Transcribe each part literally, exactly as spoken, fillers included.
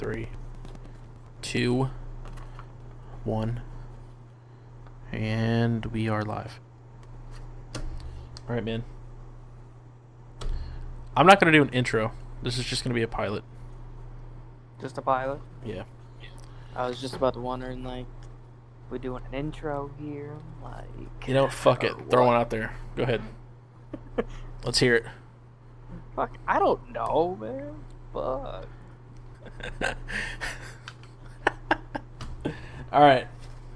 Three, two, one, and we are live. All right, man. I'm not gonna do an intro. This is just gonna be a pilot. Just a pilot? Yeah. I was just about to wondering, like, we doing an intro here, like. You know, fuck it. Throw one out there. Go ahead. Let's hear it. Fuck, I don't know, man. Fuck. All right.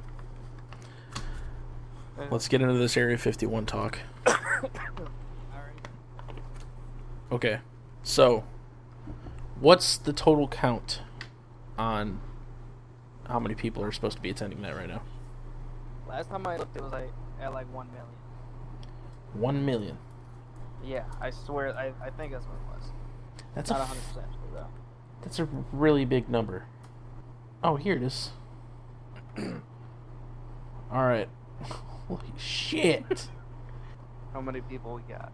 Let's get into this Area fifty-one talk. Okay. So, what's the total count on how many people are supposed to be attending that right now? Last time I looked, it was like at like one million. One million. Yeah, I swear, I, I think that's what it was. That's not a one hundred percent sure, though. That's a really big number. Oh, here it is. All right. Holy shit. How many people we got?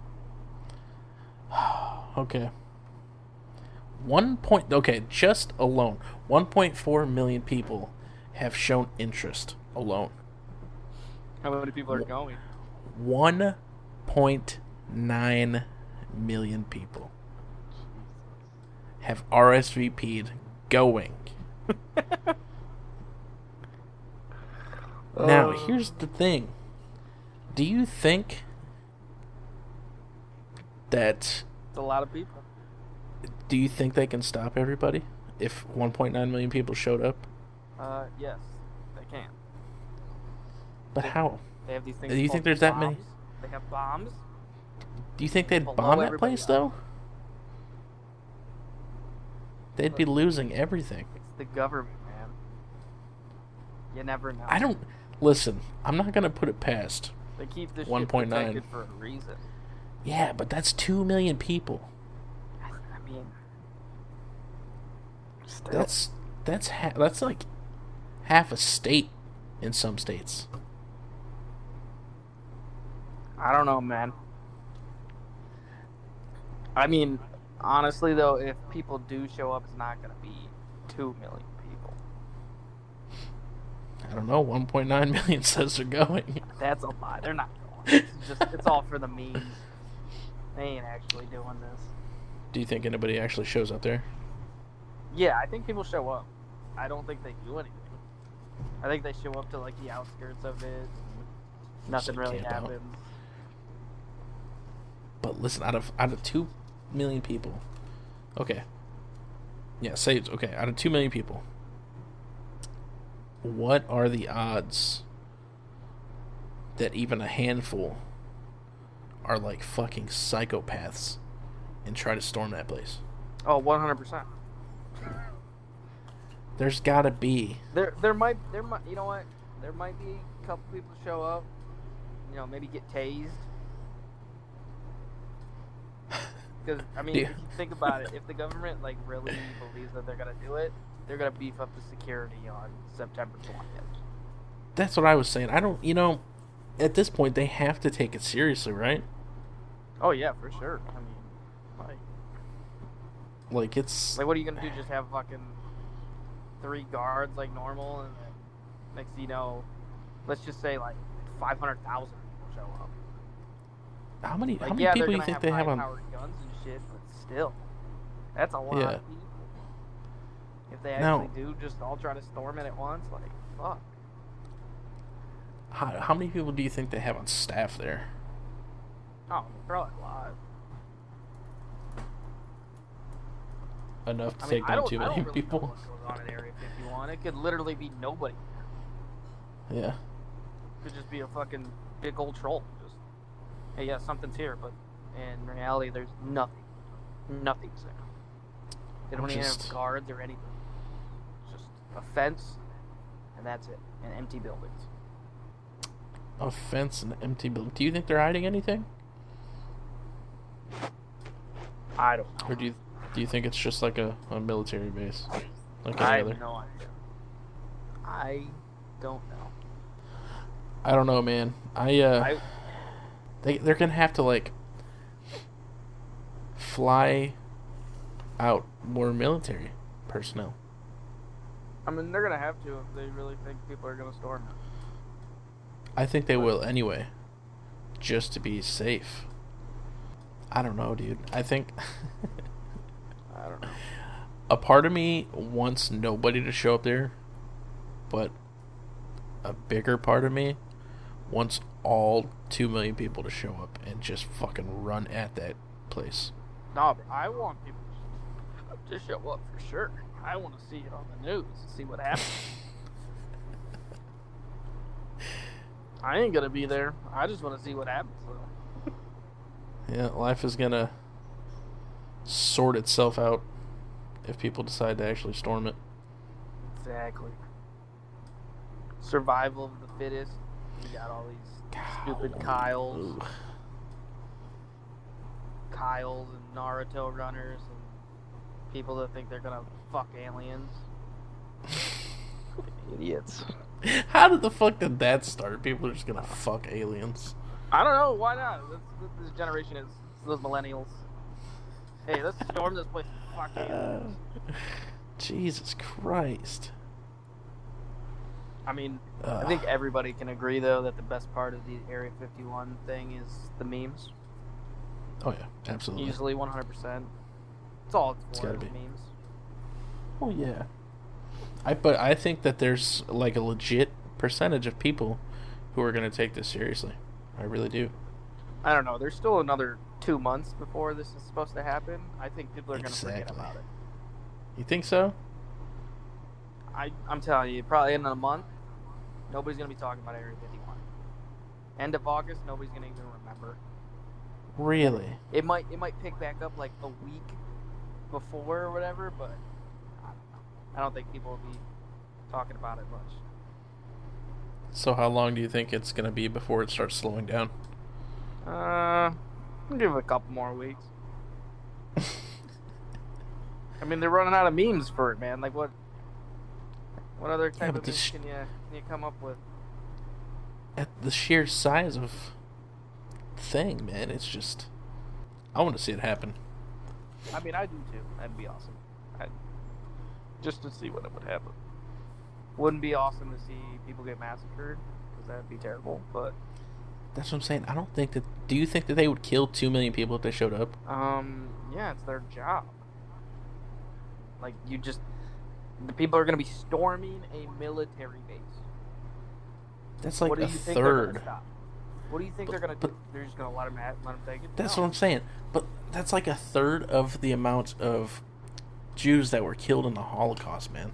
Okay. One point. Okay, just alone, one point four million people have shown interest alone. How many people are going? One point nine million people have R S V P'd going. Now, here's the thing. Do you think that... It's a lot of people. Do you think they can stop everybody if one point nine million people showed up? Uh, yes, they can. But they, how? They have these things. Do you think there's that many? They have bombs. Do you think they'd Below bomb that place, else. though? They'd be losing everything. It's the government, man. You never know. I don't... Listen, I'm not going to put it past. They keep this one point nine. shit protected for a reason. Yeah, but that's two million people. I, I mean... Still. That's... That's ha- that's like half a state in some states. I don't know, man. I mean, honestly, though, if people do show up, it's not going to be two million people. I don't know. one point nine million says they're going. That's a lie. They're not going. It's just, it's all for the memes. They ain't actually doing this. Do you think anybody actually shows up there? Yeah, I think people show up. I don't think they do anything. I think they show up to, like, the outskirts of it. Nothing Just really camp out. happens. But listen, out of out of two million people, okay, yeah, say it's okay. Out of two million people, what are the odds that even a handful are like fucking psychopaths and try to storm that place? Oh, one hundred percent. There's gotta be. There, there might, there might, you know what? There might be a couple people show up. You know, maybe get tased. Because I mean, Yeah. if you think about it, if the government like really believes that they're gonna do it, they're gonna beef up the security on September twentieth. That's what I was saying. I don't, you know, at this point they have to take it seriously, right? Oh yeah, for sure. I mean, like, Like it's like what are you gonna do? Just have fucking three guards like normal, and then next thing you know, let's just say like five hundred thousand people show up. how many Like, how many yeah, people they're do you gonna think have they have on? high-powered guns and shit, but still, that's a lot Yeah. of people. If they Now- actually do just all try to storm it at once, like, fuck. How, how many people do you think they have on staff there? Oh, probably a lot. Enough to I mean, take I down don't, two I don't million really people? know what goes on in Area fifty-one. It could literally be nobody. Yeah. It could just be a fucking big old troll. Just, hey, yeah, something's here, but in reality, there's nothing. Nothing's there. They don't even Just- have guards or anything. It's just a fence, and that's it. And empty buildings. A fence and empty building. Do you think they're hiding anything? I don't know. Or do you do you think it's just like a, a military base? Like any I other? have no idea. I don't know. I don't know, man. I uh I they they're gonna have to like fly out more military personnel. I mean, they're gonna have to if they really think people are gonna storm it. I think they will anyway, just to be safe. I don't know, dude. I think I don't know. a part of me wants nobody to show up there, but a bigger part of me wants all two million people to show up and just fucking run at that place. No, but I want people to show up for sure. I want to see it on the news, see what happens. I ain't gonna be there. I just want to see what happens, though. Yeah, life is gonna sort itself out if people decide to actually storm it. Exactly. Survival of the fittest. You got all these stupid Kyles. Ooh. Kyles and Naruto runners and people that think they're gonna fuck aliens. Idiots. How did the fuck did that start? People are just gonna fuck aliens. I don't know, why not? This, this generation is those millennials. Hey, let's storm this place and fuck aliens. Uh, Jesus Christ. I mean, Uh, I think everybody can agree, though, that the best part of the Area fifty-one thing is the memes. Oh yeah, absolutely. Easily one hundred percent. It's all it's It's for, gotta is be. memes. Oh yeah. I but I think that there's like a legit percentage of people who are gonna take this seriously. I really do. I don't know. There's still another two months before this is supposed to happen. I think people are going to forget Exactly. about it. You think so? I, I'm telling you, probably in a month, nobody's going to be talking about Area fifty-one. End of August, nobody's going to even remember. Really? It might it might pick back up like a week before or whatever, but I don't know. I don't think people will be talking about it much. So how long do you think it's gonna be before it starts slowing down? Uh, I'll give it a couple more weeks. I mean, they're running out of memes for it, man. Like, what What other type but of the memes sh- can you, can you come up with? At the sheer size of thing, man, it's just I want to see it happen. I mean, I do too. That'd be awesome. I'd, just to see what it would happen. Wouldn't be awesome to see people get massacred, because that'd be terrible. But That's what I'm saying. I don't think that. Do you think that they would kill two million people if they showed up? um, yeah, it's their job. Like, you just the people are going to be storming a military base. That's like what do a you think they're third. gonna stop? What do you think But- they're going to but- do? They're just going to let them have, let them take it? That's No. what I'm saying. But that's like a third of the amount of Jews that were killed in the Holocaust, man.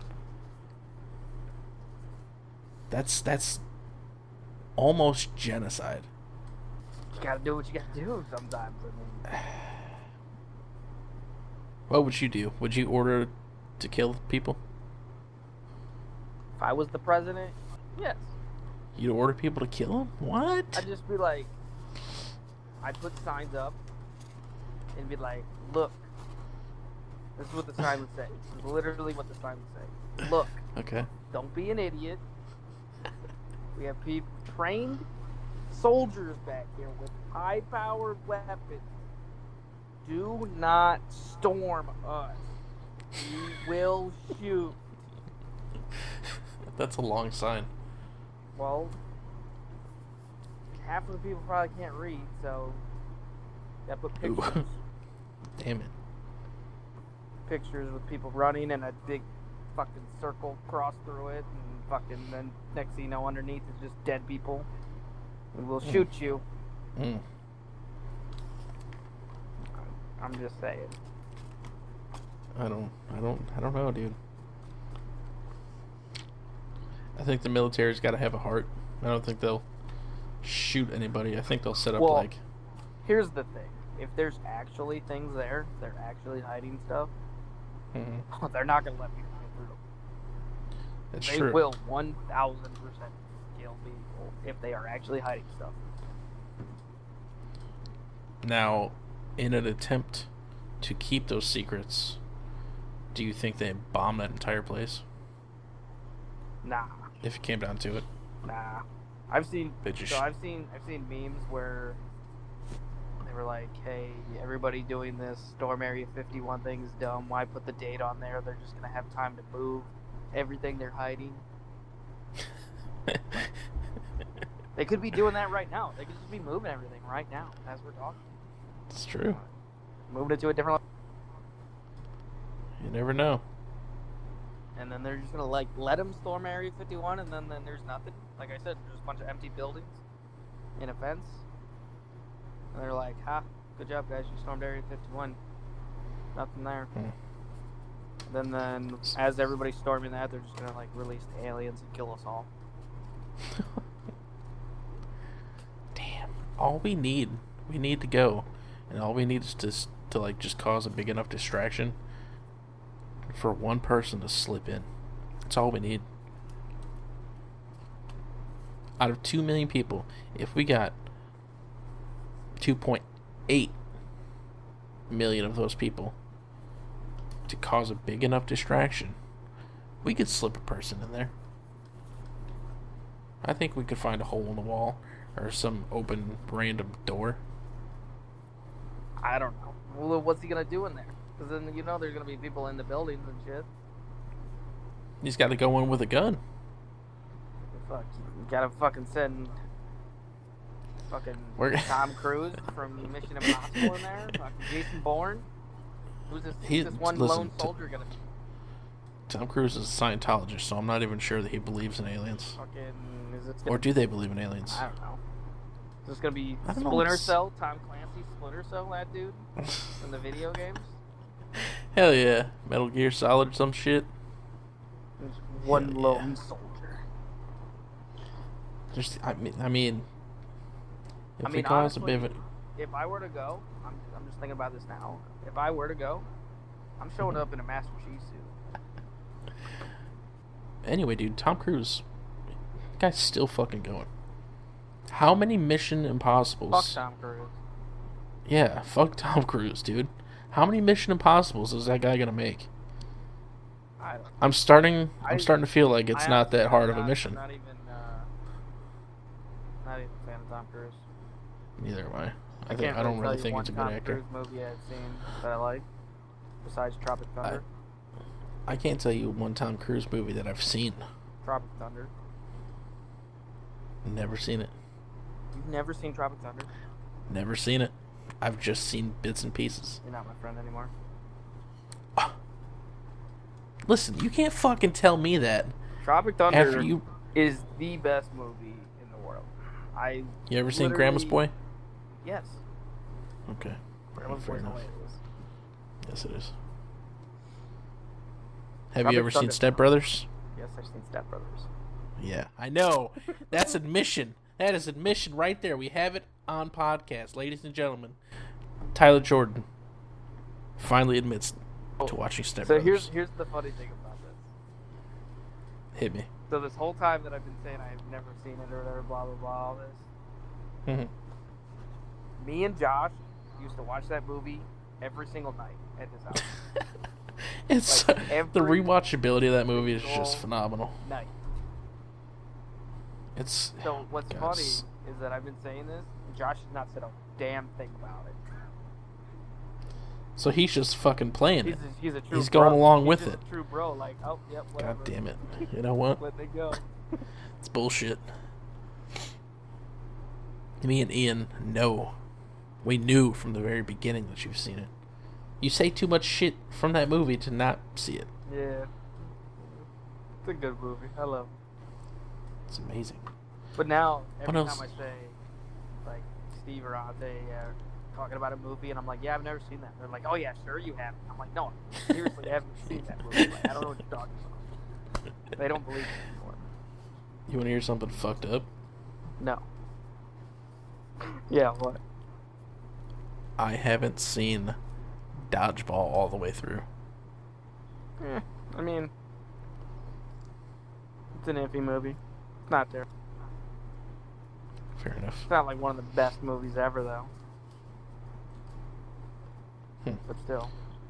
That's that's almost genocide. You got to do what you got to do sometimes. I mean, What would you do? Would you order to kill people? if I was the president, yes. You'd order people to kill them? What? I'd just be like, I'd put signs up and be like, look, this is what the sign would say. This is literally what the sign would say. Look, Okay. don't be an idiot. We have people, trained soldiers back here with high-powered weapons. Do not storm us. We will shoot. That's a long sign. Well, half of the people probably can't read, so I put Ooh. pictures. Damn it. Pictures with people running and a big fucking circle cross through it, and fucking then next thing you know, underneath is just dead people. We will shoot you. Mm. I'm just saying. I don't I don't I don't know, dude. I think the military's got to have a heart. I don't think they'll shoot anybody. I think they'll set up Well, like Here's the thing: if there's actually things there, they're actually hiding stuff. Mhm. They're not gonna let people get through them. That's They true. will one thousand percent kill people if they are actually hiding stuff. Now, in an attempt to keep those secrets, do you think they bomb that entire place? Nah, If it came down to it, nah. I've seen They just so sh- I've seen I've seen memes where They were like, hey, everybody doing this Storm Area fifty-one thing is dumb. Why put the date on there? They're just going to have time to move everything they're hiding. They could be doing that right now. They could just be moving everything right now as we're talking. It's true. Moving it to a different You never know. and then they're just gonna like let them storm Area fifty-one, and then, then there's nothing. Like I said, there's a bunch of empty buildings in a fence, and they're like, "Ha, good job, guys! You stormed Area fifty-one. Nothing there." Hmm. Then, then as everybody's storming that, they're just gonna like release the aliens and kill us all. Damn. All we need, we need to go, and all we need is to to like just cause a big enough distraction for one person to slip in. That's all we need. Out of two million people, if we got two point eight million of those people to cause a big enough distraction, we could slip a person in there. I think we could find a hole in the wall or some open random door. I don't know. Well, what's he gonna do in there? Because then you know there's gonna be people in the buildings and shit. He's got to go in with a gun. Fuck, you gotta fucking send fucking We're- Tom Cruise from Mission Impossible in there. Fucking Jason Bourne. Who's this? He- Who's this one listen, lone t- soldier gonna be? Tom Cruise is a Scientologist, so I'm not even sure that he believes in aliens. Fucking is it? Gonna, Or do they believe in aliens? I don't know. Is this gonna be I don't know, Splinter it's- Cell? Tom Clancy Splinter Cell, that dude in the video games. Hell yeah. Metal Gear Solid or some shit. There's one Hell lone yeah. soldier. Just, I mean, I mean, if I we mean, cause a honestly, bit of a, if I were to go, I'm, I'm just thinking about this now. If I were to go, I'm showing up in a Master Chief suit. anyway, dude, Tom Cruise, guy's still fucking going. How many Mission Impossibles? Fuck Tom Cruise. Yeah, fuck Tom Cruise, dude. How many Mission Impossibles is that guy gonna make? I don't. I'm starting. I'm I- starting to feel like it's I not honestly that am hard of a not- mission. Not even, uh, not even a fan of Tom Cruise. Neither am I. I, think can't I don't tell really you think one he's a good Tom actor. Cruise movie I've seen that I like, besides Tropic Thunder. I can't tell you one Tom Cruise movie that I've seen. Tropic Thunder. Never seen it. You've never seen Tropic Thunder? Never seen it. I've just seen bits and pieces. You're not my friend anymore. Listen, you can't fucking tell me that Tropic Thunder after you. is the best movie in the world. I You ever seen Grandma's literally- Boy? yes. Okay. Grandma's Fair Boy's enough. hilarious. Yes, it is. Have Tropic you ever seen Thunder. Step Brothers? Yes, I've seen Step Brothers. Yeah, I know. That's admission. That is admission right there. We have it on podcast, ladies and gentlemen. Tyler Jordan finally admits to watching Step So Brothers. here's here's the funny thing about this. Hit me. So this whole time that I've been saying I've never seen it or whatever, blah blah blah, all this. Mhm. Me and Josh used to watch that movie every single night at his house. It's Like, the every rewatchability of that movie is just single phenomenal. night. It's So what's God, funny it's- is that I've been saying this, and Josh has not said a damn thing about it. so he's just fucking playing He's it. a, he's a true He's bro. going along He's with just it. a true bro, like, oh, yep, whatever. God damn it! You know what? Let it go. It's bullshit. Me and Ian know. We knew from the very beginning that you've seen it. You say too much shit from that movie to not see it. Yeah. It's a good movie. I love it. It's amazing. But now, every else? time I say, like, Steve or Ante uh, talking about a movie, and I'm like, yeah, I've never seen that. They're like, oh, yeah, sure you have. I'm like, no, seriously, I haven't seen that movie. Like, I don't know what you're talking about. They don't believe me anymore. You want to hear something fucked up? No. Yeah, what? I haven't seen Dodgeball all the way through. Eh, I mean, it's an iffy movie. It's not there. Fair enough. It's not like one of the best movies ever, though. Hmm. But still.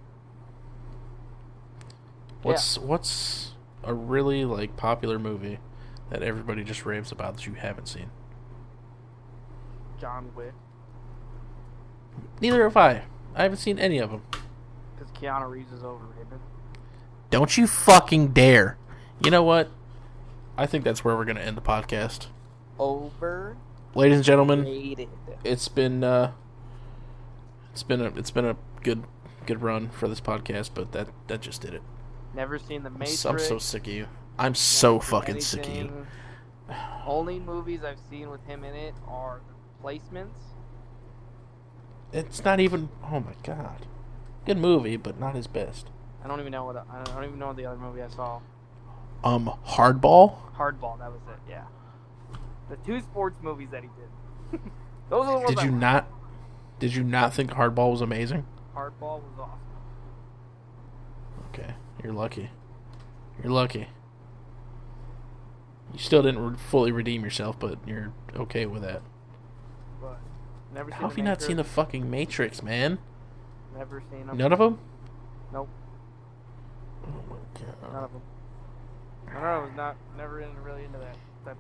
What's what's a really like popular movie that everybody just raves about that you haven't seen? John Wick. Neither have I. I haven't seen any of them. Because Keanu Reeves is overrated. Don't you fucking dare. You know what? I think that's where we're going to end the podcast. Over. Ladies and gentlemen, Rated. it's been uh, it's been a it's been a good good run for this podcast, but that that just did it. Never seen The Matrix. I'm so sick of you. I'm so fucking sick of you. Anything. Only movies I've seen with him in it are The Placements. It's not even. Oh my god, good movie, but not his best. I don't even know what I don't even know what the other movie I saw. Um, Hardball. Hardball, that was it. Yeah, the two sports movies that he did. Those are the ones. Did I you watched. not? Did you not think Hardball was amazing? Hardball was awesome. Okay, you're lucky. You're lucky. You still didn't re- fully redeem yourself, but you're okay with that. But never seen. How have the you not Matrix. seen the fucking Matrix, man? Never seen them. None of them? Nope, Oh my god. none of them. I don't know. I was not never in, really into that. that.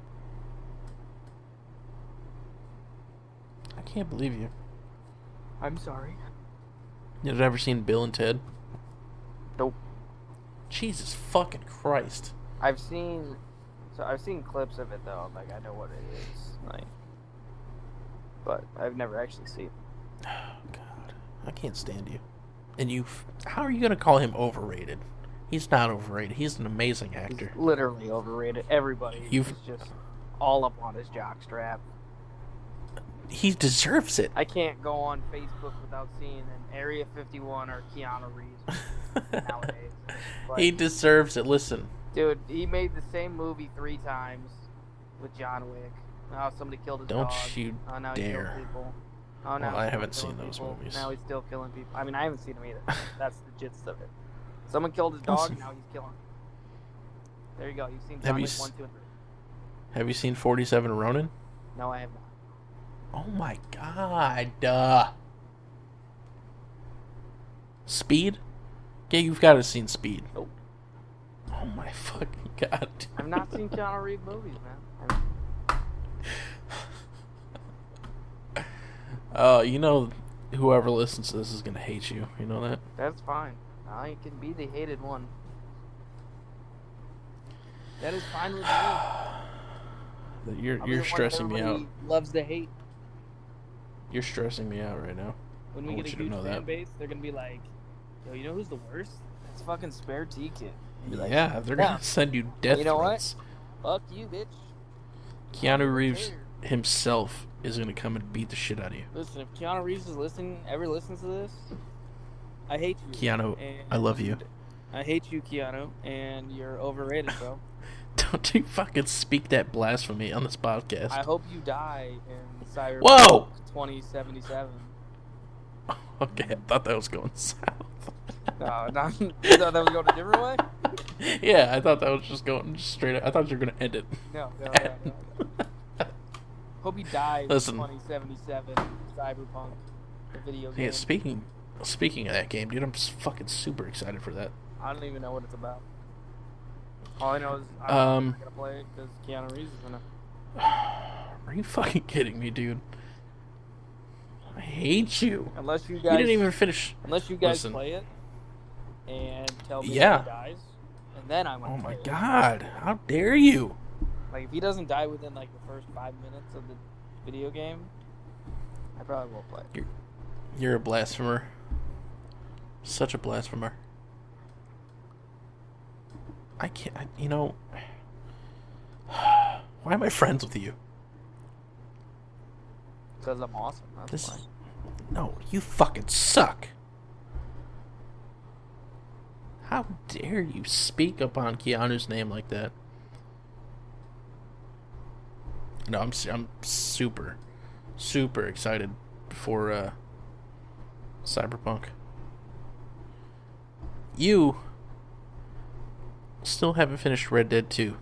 I can't believe you. I'm sorry. You ever seen Bill and Ted? Nope. Jesus fucking Christ. I've seen. So I've seen clips of it though. Like I know what it is. Like, but I've never actually seen. Oh god. I can't stand you. And you. f- How are you gonna call him overrated? He's not overrated. He's an amazing He's actor. literally overrated. Everybody You've- is just all up on his jockstrap. He deserves it. I can't go on Facebook without seeing an Area fifty-one or Keanu Reeves nowadays. But, He deserves it. Listen. dude, he made the same movie three times with John Wick. Oh, somebody killed his Don't dog. you oh, now he dare. killed people. Oh, now Well, he's I still haven't killing seen those people. movies. Now he's still killing people. I mean, I haven't seen them either. That's the gist of it. Someone killed his dog, Listen. now he's killing. There you go. You've seen Have John you Wick s- one, two, and three. Have you seen forty-seven Ronin? No, I have not. Oh my god. Uh, Speed? Yeah, you've got to have seen Speed. Nope. Oh my fucking god. I've not seen Keanu Reeves movies, man. I- Oh, you know, whoever listens to this is gonna hate you. You know that? That's fine. I can be the hated one. That is fine with me. That You're I'll be you're the one stressing me out. everybody Loves to hate. You're stressing me out right now. When I we want get a you to huge know fan that. base, they're gonna be like, "Yo, you know who's the worst? That's fucking Spare T Kid." Be like, Yeah, they're "Yeah, gonna send you death You know what? threats. Fuck you, bitch." Keanu Reeves care. himself is gonna come and beat the shit out of you. Listen, if Keanu Reeves is listening, ever listens to this, I hate you. Keanu, and I love you. I hate you, Keanu, and you're overrated, bro. Don't you fucking speak that blasphemy on this podcast. I hope you die in Cyberpunk Whoa! twenty seventy-seven. Okay, I thought that was going south. No, not, you thought that was going a different way? Yeah, I thought that was just going just straight up. I thought you were going to end it. No, no, no, no. Hope you die Listen. in twenty seventy-seven Cyberpunk, the video game. Yeah, speaking speaking of that game, dude, I'm s- fucking super excited for that. I don't even know what it's about. All I know is I'm Um, not gonna play it because Keanu Reeves is gonna. Are you fucking kidding me, dude? I hate you. Unless you You guys, didn't even finish. unless you guys Listen. play it and tell me Yeah. if he dies, and then I'm gonna Oh my play it. god, how dare you? Like if he doesn't die within like the first five minutes of the video game, I probably won't play. it. You're a blasphemer. Such a blasphemer. I can't, I, you know. Why am I friends with you? Because I'm awesome. That's This why. No, you fucking suck. How dare you speak upon Keanu's name like that? No, I'm su- I'm super, super excited for uh, Cyberpunk. You still haven't finished Red Dead two.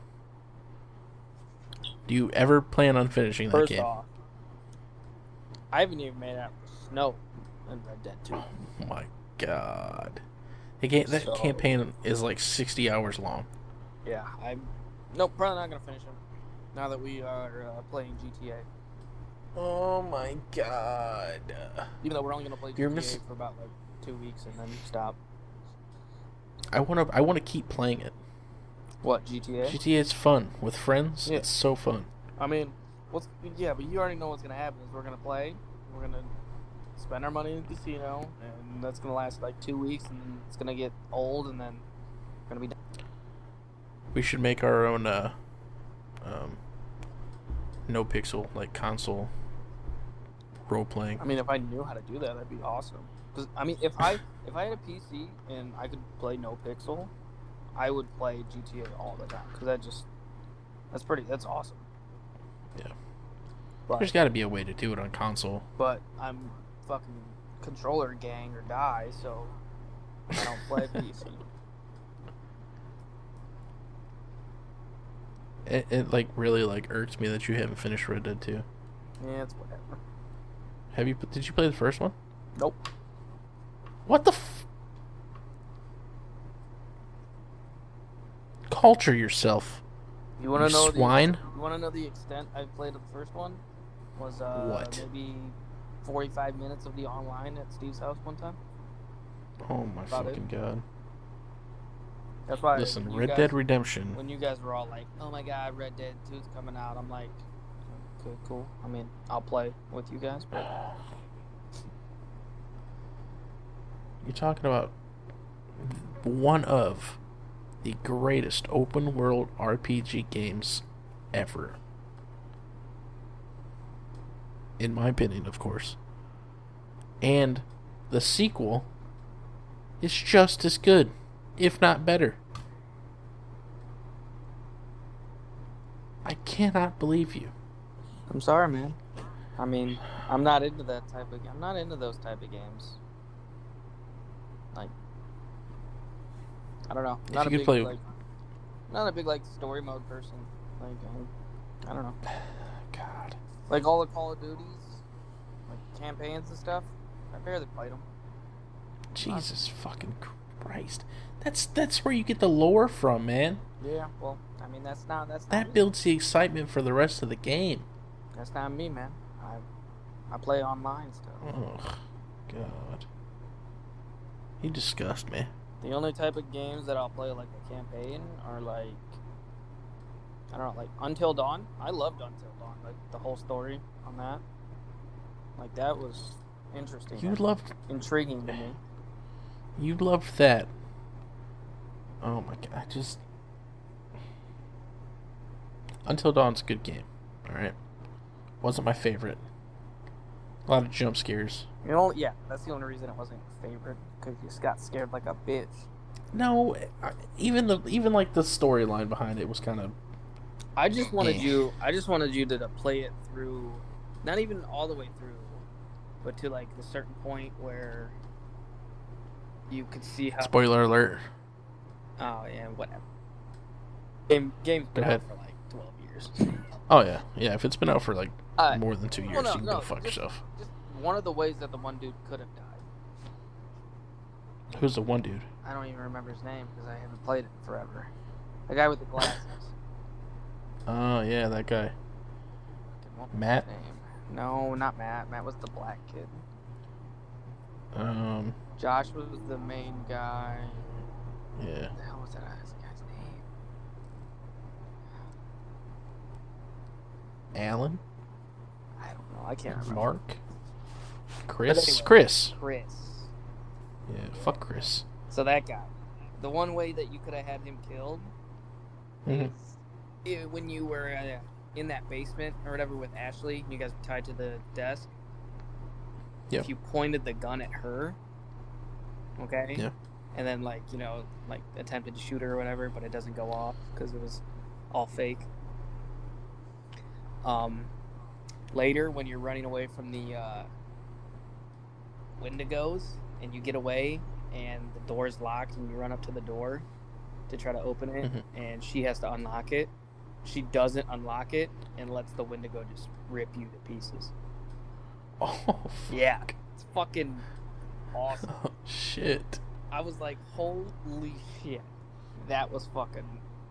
Do you ever plan on finishing that First game? off, I haven't even made out the snow in Red Dead two. Oh my god. The game, that So- campaign is like sixty hours long. Yeah, I'm. Nope, probably not gonna finish them. Now that we are uh, playing G T A. Oh my god. Even though we're only gonna play You're G T A miss- for about like two weeks and then stop. I want to I want to keep playing it. What, G T A? G T A is fun with friends. Yeah. It's so fun. I mean, what's yeah, but you already know what's gonna happen is we're gonna play, we're gonna spend our money in the casino, and that's gonna last like two weeks, and then it's gonna get old, and then we're gonna be done. We should make our own uh um no pixel like console role playing. I mean, if I knew how to do that, that'd be awesome. Cause I mean, if I if I had a P C and I could play no pixel, I would play G T A all the time. Cause that just that's pretty that's awesome. Yeah. But, There's got to be a way to do it on console. but I'm fucking controller gang or die, so I don't play P C. It, it like really like irks me that you haven't finished Red Dead two. Yeah, it's whatever. Have you? Did you play the first one? Nope. What the? F- Culture yourself. You want to You know swine? The, you want to know the extent I played of the first one? Was uh What? maybe forty-five minutes of the online at Steve's house one time. Oh my About fucking god! That's why. Listen, when you Red guys- Dead Redemption. When you guys were all like, "Oh my god, Red Dead two's coming out," I'm like, "Okay, cool. I mean, I'll play with you guys." But You're talking about one of the greatest open world R P G games ever. In my opinion, of course. And the sequel is just as good, if not better. I cannot believe you. I'm sorry, man. I mean, I'm not into that type of. I'm not into those type of games. Like, I don't know. If Not you a could big play- like. Not a big like story mode person. Like, I, I don't know. God. Like all the Call of Duties, like campaigns and stuff. I barely played them. Jesus fucking Christ. That's that's where you get the lore from, man. Yeah, well, I mean that's not that's not That me. builds the excitement for the rest of the game. That's not me, man. I I play online still. Oh, God. You disgust me. The only type of games that I'll play like a campaign are like I don't know, like Until Dawn. I loved Until Dawn, like the whole story on that. Like that was interesting. You and loved intriguing to me. you loved that. Oh my God, I just Until Dawn's a good game. Alright. Wasn't my favorite. A lot of jump scares. You know, yeah, that's the only reason it wasn't your favorite because you just got scared like a bitch. No, I- even the even like the storyline behind it was kind of I just wanted Yeah. you. I just wanted you to, to play it through, not even all the way through, but to like the certain point where you could see how. spoiler alert. Oh yeah, whatever. Game game's been Go out ahead. for like twelve years. Oh yeah, yeah. If it's been out for like Uh, more than two years, well, no, you can no, go fuck just- yourself. Just one of the ways that the one dude could have died. Who's the one dude? I don't even remember his name because I haven't played it in forever. The guy with the glasses. Oh yeah, that guy. Fucking what was Matt? his name? No, not Matt. Matt was the black kid. Um, Josh was the main guy. yeah. What the hell was that guy's name? Alan, I don't know. I can't remember. Mark, Chris, anyway. Chris. Chris. Yeah, fuck Chris. So that guy. The one way that you could have had him killed Mhm. is i- when you were uh, in that basement or whatever with Ashley. You guys were tied to the desk. Yep. If you pointed the gun at her, okay. Yeah. And then like you know like attempted to shoot her or whatever, but it doesn't go off because it was all fake. Um, later when you're running away from the uh, Wendigos and you get away and the door is locked and you run up to the door to try to open it Mhm. and she has to unlock it. She doesn't unlock it and lets the Wendigo just rip you to pieces. Oh, fuck. Yeah, it's fucking awesome. Oh, shit. I was like, holy shit, that was fucking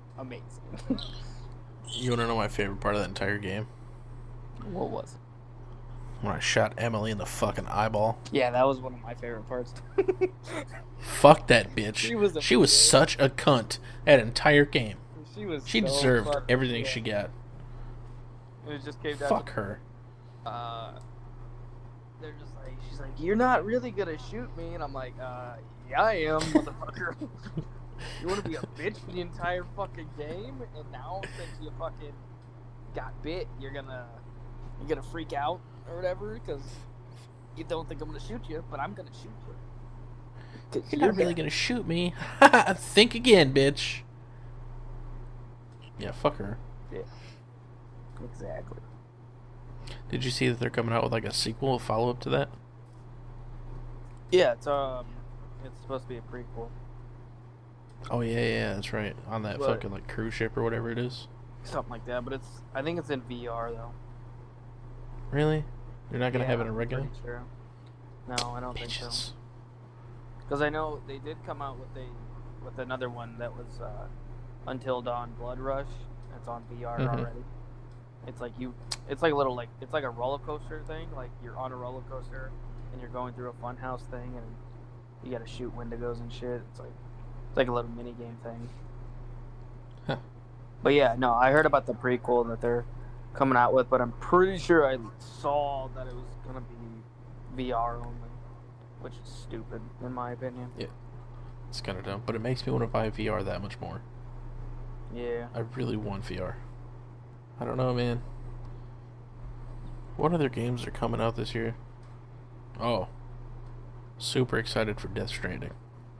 amazing. You want to know my favorite part of that entire game? What was it? When I shot Emily in the fucking eyeball. Yeah, that was one of my favorite parts. Fuck that bitch. She was, a she was such a cunt that entire game. She was. She so deserved fucking, everything yeah. she got. It just came down Fuck to, her. Uh, they're just like, she's like, you're not really gonna shoot me, and I'm like, uh, yeah, I am, motherfucker. You want to be a bitch for the entire fucking game, and now since you fucking got bit, you're gonna you're gonna freak out or whatever because you don't think I'm gonna shoot you, but I'm gonna shoot you. You're, you're not really bad. gonna shoot me. Think again, bitch. Yeah, fuck her. Yeah, exactly. Did you see that they're coming out with like a sequel, a follow up to that? Yeah, it's um, it's supposed to be a prequel. Oh yeah, yeah, that's right. On that But- fucking like cruise ship or whatever it is. Something like that, but it's I think it's in V R though. Really? You're not gonna Yeah, have it in I'm regular? pretty sure. No, I don't think so. Bitches. Because I know they did come out with a with another one that was uh, Until Dawn Blood Rush. It's on V R Mhm. already. It's like you, it's like a little like it's like a roller coaster thing. Like you're on a roller coaster and you're going through a funhouse thing, and you got to shoot Wendigos and shit. It's like it's like a little mini game thing. Huh. But yeah, no, I heard about the prequel that they're coming out with, but I'm pretty sure I saw that it was gonna be V R only, which is stupid in my opinion. It's kind of dumb, but it makes me want to buy V R that much more. Yeah. I really want V R. I don't know, man. What other games are coming out this year? Oh. Super excited for Death Stranding.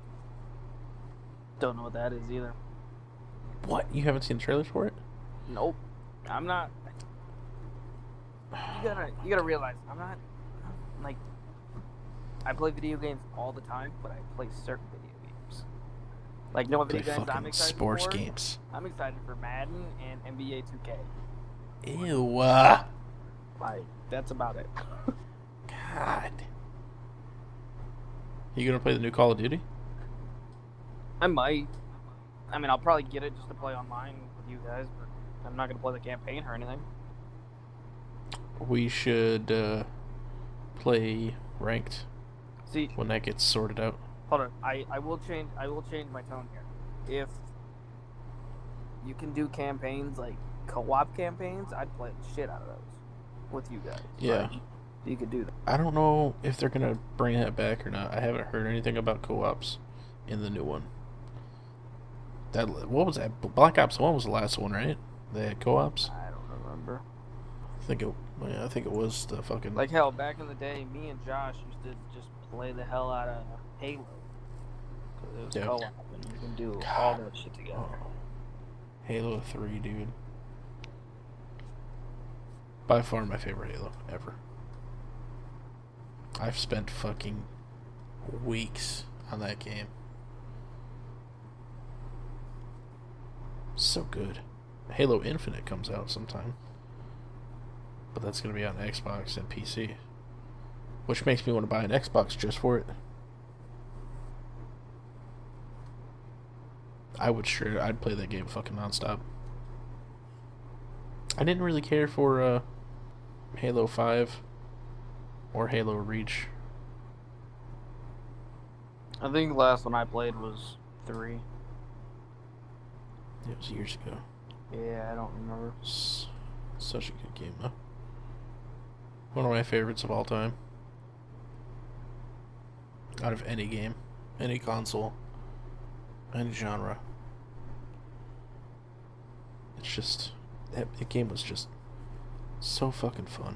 Don't know what that is either. What? You haven't seen the trailers for it? Nope. I'm not. You gotta, you gotta realize, I'm not, like, I play video games all the time, but I play certain video games. Like, you know what Play video games I'm fucking excited sports for? games. I'm excited for Madden and N B A two K. Ew. Uh, Like, that's about it. God. You gonna play the new Call of Duty? I might. I mean, I'll probably get it just to play online with you guys, but I'm not gonna play the campaign or anything. We should uh, play ranked See, when that gets sorted out. hold on. I, I will change. I will change my tone here. If you can do campaigns like co-op campaigns, I'd play the shit out of those with you guys. Yeah. Like, you could do that. I don't know if they're gonna bring that back or not. I haven't heard anything about co-ops in the new one. That what was that? Black Ops One was the last one, right? They had co-ops. I don't remember. I think it. Yeah, I think it was the fucking. Like hell, back in the day, me and Josh used to just play the hell out of Halo. 'Cause it was Yeah. co-op, and you can do God. all that shit together. Oh. Halo Three, dude. By far my favorite Halo ever. I've spent fucking weeks on that game. So good. Halo Infinite comes out sometime. But that's going to be on Xbox and P C. Which makes me want to buy an Xbox just for it. I would sure, I'd play that game fucking nonstop. I didn't really care for uh, Halo five or Halo Reach. I think the last one I played was three. It was years ago. Yeah, I don't remember. S- Such a good game, though. One of my favorites of all time. Out of any game, any console, any genre. It's just, that the game was just so fucking fun.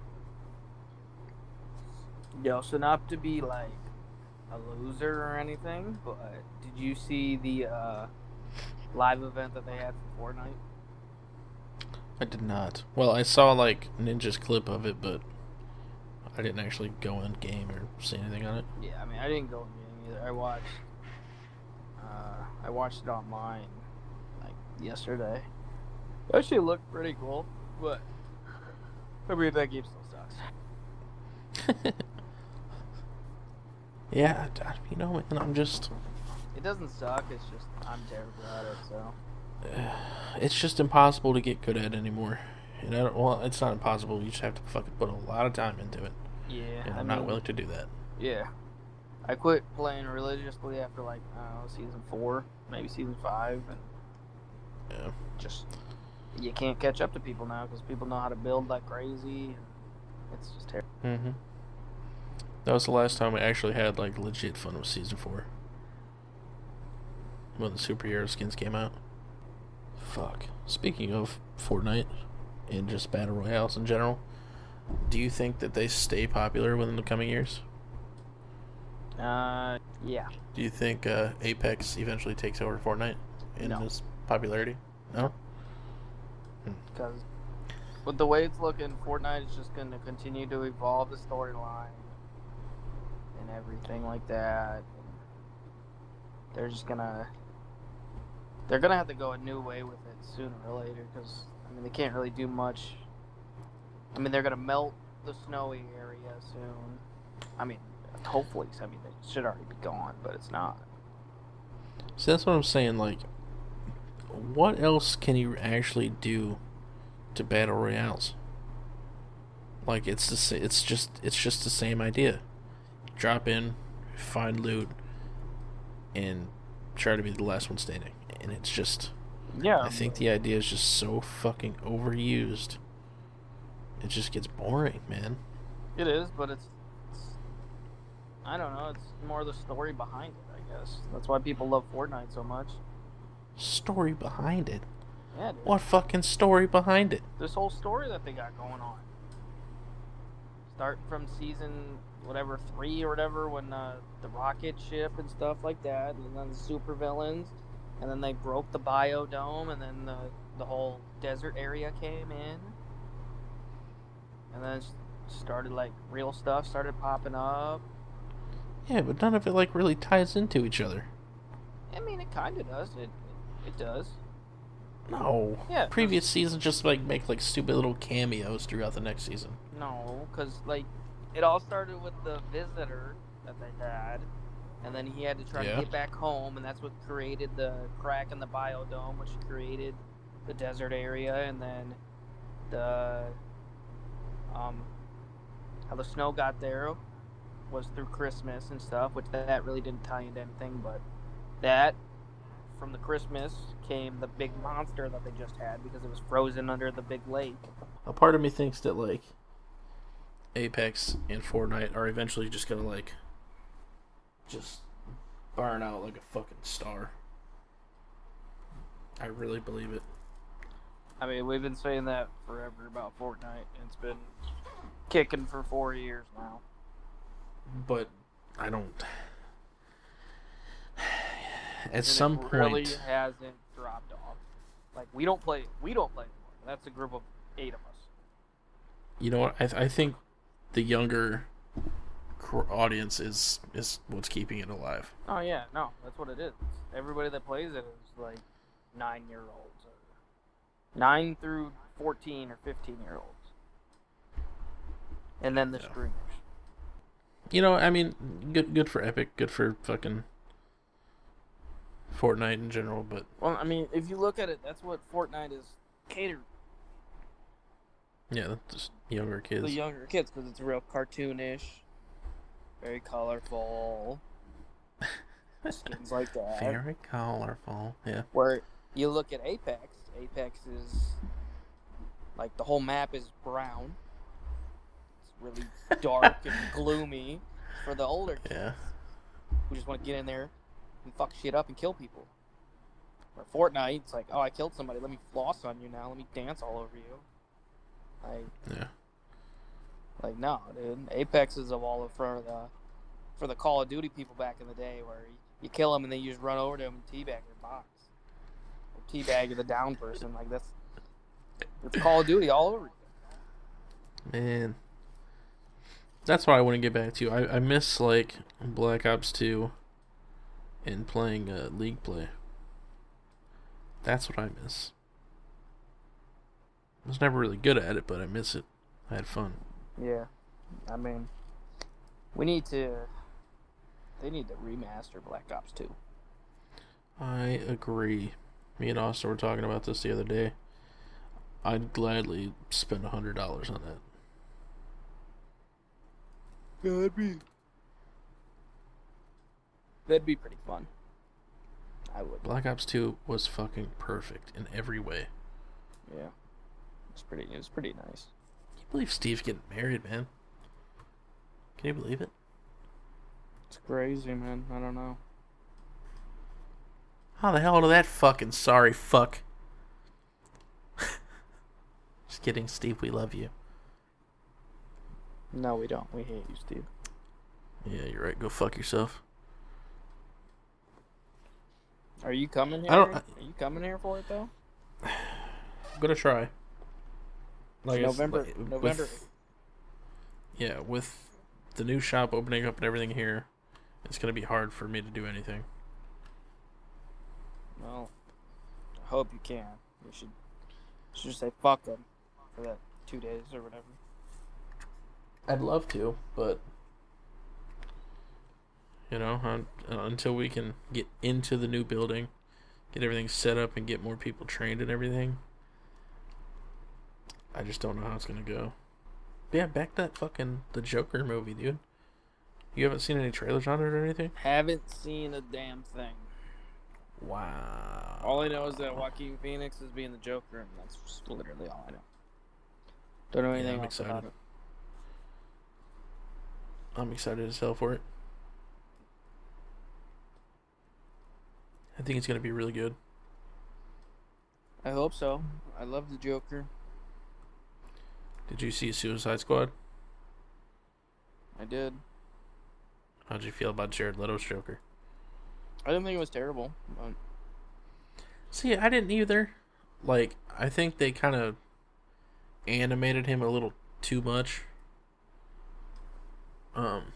Yo, so not to be like a loser or anything, but did you see the uh, live event that they had for Fortnite? I did not. Well, I saw like Ninja's clip of it, but I didn't actually go in game or see anything on it. Yeah, I mean, I didn't go in game either. I watched, uh, I watched it online, like yesterday. It actually looked pretty cool, but I mean, that game still sucks. Yeah, I- I- you know, man, I'm just. It doesn't suck. It's just I'm terrible at it. So It's just impossible to get good at anymore. And I don't, well, it's not impossible. You just have to fucking put a lot of time into it. Yeah, And I I'm mean, not willing to do that. Yeah, I quit playing religiously after like I don't know, season four, maybe season five, and Yeah. just you can't catch up to people now because people know how to build like crazy, and it's just terrible. Mm-hmm. That was the last time I actually had like legit fun with season four. When the superhero skins came out. Fuck. Speaking of Fortnite and just battle royales in general, do you think that they stay popular within the coming years? Uh, yeah. Do you think uh, Apex eventually takes over Fortnite in No. its popularity? No? Because with the way it's looking, Fortnite is just going to continue to evolve the storyline and everything like that. They're just going to... They're going to have to go a new way with it sooner or later because, I mean, they can't really do much. I mean, they're going to melt the snowy area soon. I mean, hopefully. I mean, it should already be gone, but it's not. So that's what I'm saying, like, what else can you actually do to battle royales? Like, it's the sa- it's just it's just the same idea. Drop in, find loot, and try to be the last one standing. And it's just, Yeah. I think the idea is just so fucking overused. It just gets boring, man. It is, but it's, it's I don't know, it's more the story behind it, I guess. That's why people love Fortnite so much. Story behind it? Yeah, dude. What fucking story behind it? This whole story that they got going on. Starting from season whatever three or whatever, when uh, the rocket ship and stuff like that, and then the super villains, and then they broke the biodome, and then the the whole desert area came in, and then it started like real stuff started popping up. Yeah, but none of it like really ties into each other. I mean, it kind of does. It it does. No. Yeah. Previous seasons just like make like stupid little cameos throughout the next season. No, because like it all started with the visitor that they had, and then he had to try Yeah. to get back home, and that's what created the crack in the biodome, which created the desert area, and then the um how the snow got there was through Christmas and stuff, which that really didn't tie into anything, but that from the Christmas came the big monster that they just had because it was frozen under the big lake. A part of me thinks that like Apex and Fortnite are eventually just gonna like just burn out like a fucking star. I really believe it. I mean, we've been saying that forever about Fortnite. It's been kicking for four years now. But I don't. At And some it point, really hasn't dropped off. Like we don't play, we don't play anymore. That's a group of eight of us. you know what? I th- I think the younger cr- audience is is what's keeping it alive. Oh yeah, no, that's what it is. Everybody that plays it is like nine year olds, or nine through fourteen or fifteen year olds, and then the Yeah. streamers. You know, I mean, good good for Epic, good for fucking Fortnite in general, but Well, I mean, if you look at it, that's what Fortnite is catered yeah, that's just younger to kids. the younger kids because it's real cartoonish, very colorful, skins like that. Very colorful, yeah. Where you look at Apex, Apex is like the whole map is brown. It's really dark and gloomy for the older kids Yeah. who just want to get in there and fuck shit up and kill people. Where Fortnite, it's like, oh, I killed somebody, let me floss on you now, let me dance all over you. Like, Yeah. like no, dude. Apex is evolved for the for the Call of Duty people back in the day, where you, you kill them and then you just run over to them and teabag their box, or teabag the down person. Like that's it's Call of Duty all over. Man. That's what I want to get back to. I, I miss like Black Ops two and playing uh, League play. That's what I miss. I was never really good at it, but I miss it. I had fun. Yeah, I mean, we need to. They need to remaster Black Ops two. I agree. Me and Austin were talking about this the other day. I'd gladly spend a hundred dollars on that. Yeah, that'd be that'd be pretty fun. I would. Black Ops two was fucking perfect in every way. Yeah, it's pretty. It was pretty nice. Can you believe Steve's getting married, man? Can you believe it? It's crazy, man. I don't know. How the hell did that fucking sorry fuck? Just kidding, Steve. We love you. No, we don't. We hate you, Steve. Yeah, you're right. Go fuck yourself. Are you coming here? I don't. I, Are you coming here for it though? I'm gonna try. Like November. Like, November. With, yeah, with the new shop opening up and everything here, it's gonna be hard for me to do anything. Well, I hope you can. You should, you should just say fuck them for that two days or whatever. I'd love to, but you know, un- until we can get into the new building, get everything set up, and get more people trained and everything, I just don't know how it's gonna go. But yeah, back to that fucking the Joker movie, dude. You haven't seen any trailers on it or anything? Haven't seen a damn thing. Wow. All I know is that Joaquin Phoenix is being the Joker, and that's just literally all I know. Don't know anything Yeah, I'm else excited. about it. I'm excited as hell for it. I think it's gonna be really good. I hope so. I love the Joker. Did you see Suicide Squad? I did. How'd you feel about Jared Leto's Joker? I didn't think it was terrible. But See, I didn't either. Like, I think they kind of animated him a little too much. Um,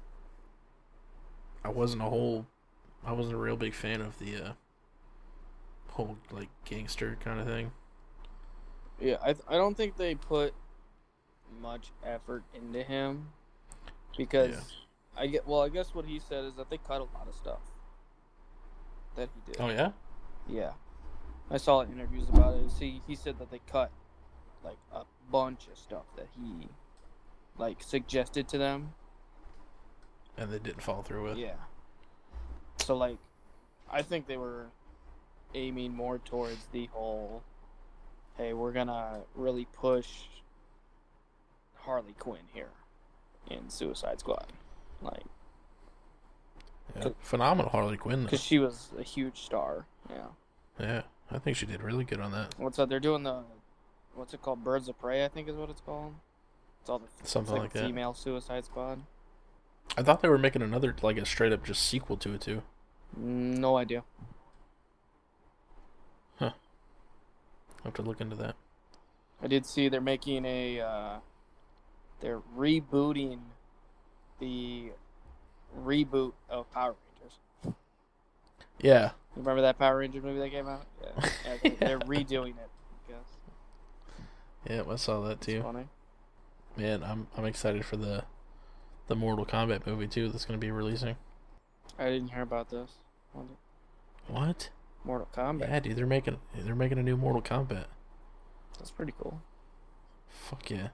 I wasn't a whole, I wasn't a real big fan of the uh, whole like gangster kind of thing. yeah, I I don't think they put much effort into him because Yeah. I get well. I guess what he said is that they cut a lot of stuff that he did. Oh yeah. Yeah, I saw interviews about it. See, he said that they cut like a bunch of stuff that he like suggested to them. And they didn't follow through with. Yeah. So like, I think they were aiming more towards the whole, hey, we're gonna really push Harley Quinn here in Suicide Squad, like, Yeah. Phenomenal Harley Quinn though. because she was a huge star. Yeah. Yeah, I think she did really good on that. What's up? They're doing the, what's it called? Birds of Prey, I think is what it's called. It's all the Something it's like a that. female Suicide Squad. I thought they were making another, like a straight up just sequel to it too. No idea. I'll have to look into that. I did see they're making a, uh, they're rebooting the reboot of Power Rangers. Yeah. You remember that Power Ranger movie that came out? Yeah, yeah they, they're redoing it. I guess. Yeah, I saw that It's too. funny. Man, I'm I'm excited for the the Mortal Kombat movie too that's going to be releasing. I didn't hear about this. What? Mortal Kombat. Yeah, dude, they're making they're making a new Mortal Kombat. That's pretty cool. Fuck yeah.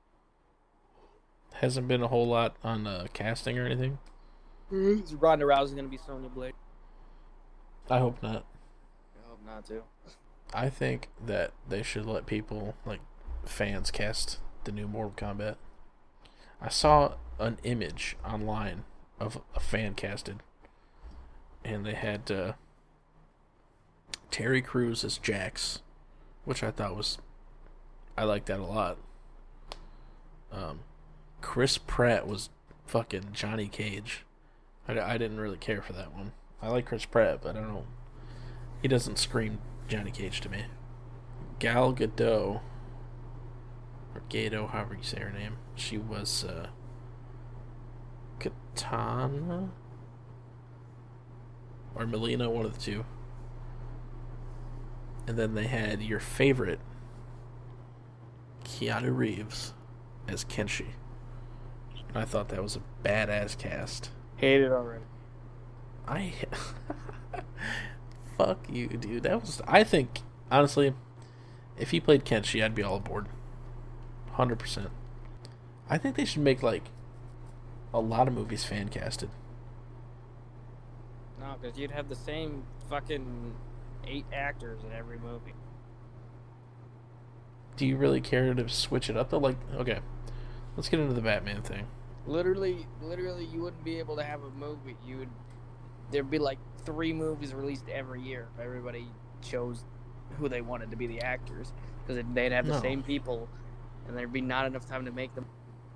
Hasn't been a whole lot on uh, casting or anything. Is Ronda Rousey gonna be Sonya Blade? I hope not. I hope not too. I think that they should let people, like fans, cast the new Mortal Kombat. I saw an image online of a fan casted, and they had uh, Terry Crews as Jax, which I thought was, I like that a lot. Um, Chris Pratt was fucking Johnny Cage. I, I didn't really care for that one. I like Chris Pratt, but I don't know. He doesn't scream Johnny Cage to me. Gal Gadot, or Gato, however you say her name, she was uh, Katana or Melina, one of the two. And then they had your favorite, Keanu Reeves, as Kenshi. And I thought that was a badass cast. Hate it already. I fuck you, dude. That was, I think, honestly, If he played Kenshi, I'd be all aboard. one hundred percent. I think they should make, like, a lot of movies fan-casted. No, because you'd have the same fucking eight actors in every movie. Do you really care to switch it up, though? Like, okay, let's get into the Batman thing. Literally, literally, you wouldn't be able to have a movie. You would, there'd be like three movies released every year if everybody chose who they wanted to be the actors, because they'd have the No. same people, and there'd be not enough time to make them.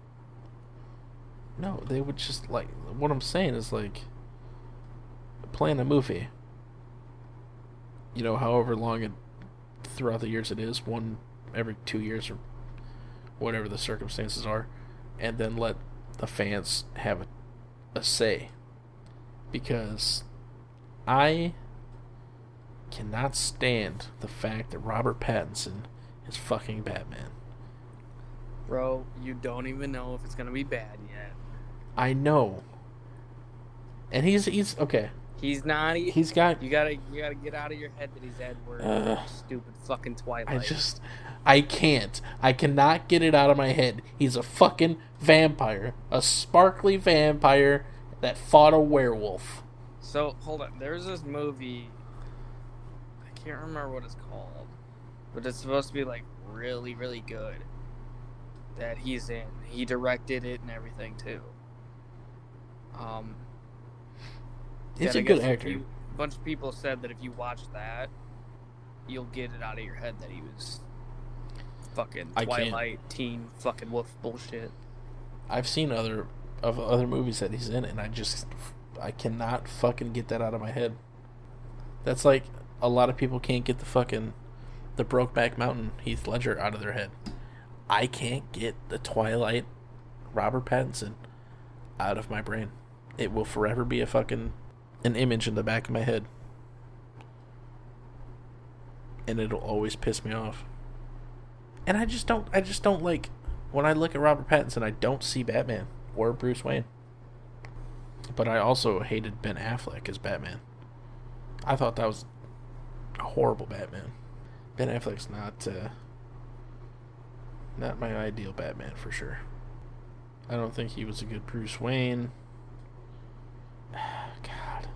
No, they would just, like, what I'm saying is, like, playing a movie, you know, however long it, throughout the years it is, one every two years or whatever the circumstances are, and then let the fans have a, a say. Because I cannot stand the fact that Robert Pattinson is fucking Batman. Bro, you don't even know if it's gonna be bad yet. I know. And he's, he's, okay. He's not. He, He's got, you gotta, you gotta get out of your head that he's Edward. Uh, stupid fucking Twilight. I just, I can't. I cannot get it out of my head. He's a fucking vampire. A sparkly vampire that fought a werewolf. So, hold on. There's this movie. I can't remember what it's called. But it's supposed to be, like, really, really good. That he's in. He directed it and everything, too. Um... He's that a I good guess if actor. you- a bunch of people said that if you watch that, you'll get it out of your head that he was fucking I can't. Twilight teen fucking wolf bullshit. I've seen other of other movies that he's in, and I just, I cannot fucking get that out of my head. That's like a lot of people can't get the fucking the Brokeback Mountain Heath Ledger out of their head. I can't get the Twilight Robert Pattinson out of my brain. It will forever be a fucking an image in the back of my head, and it'll always piss me off. And I just don't I just don't like when I look at Robert Pattinson, I don't see Batman or Bruce Wayne. But I also hated Ben Affleck as Batman. I thought that was a horrible Batman. Ben Affleck's not uh, not my ideal Batman for sure. I don't think he was a good Bruce Wayne. God.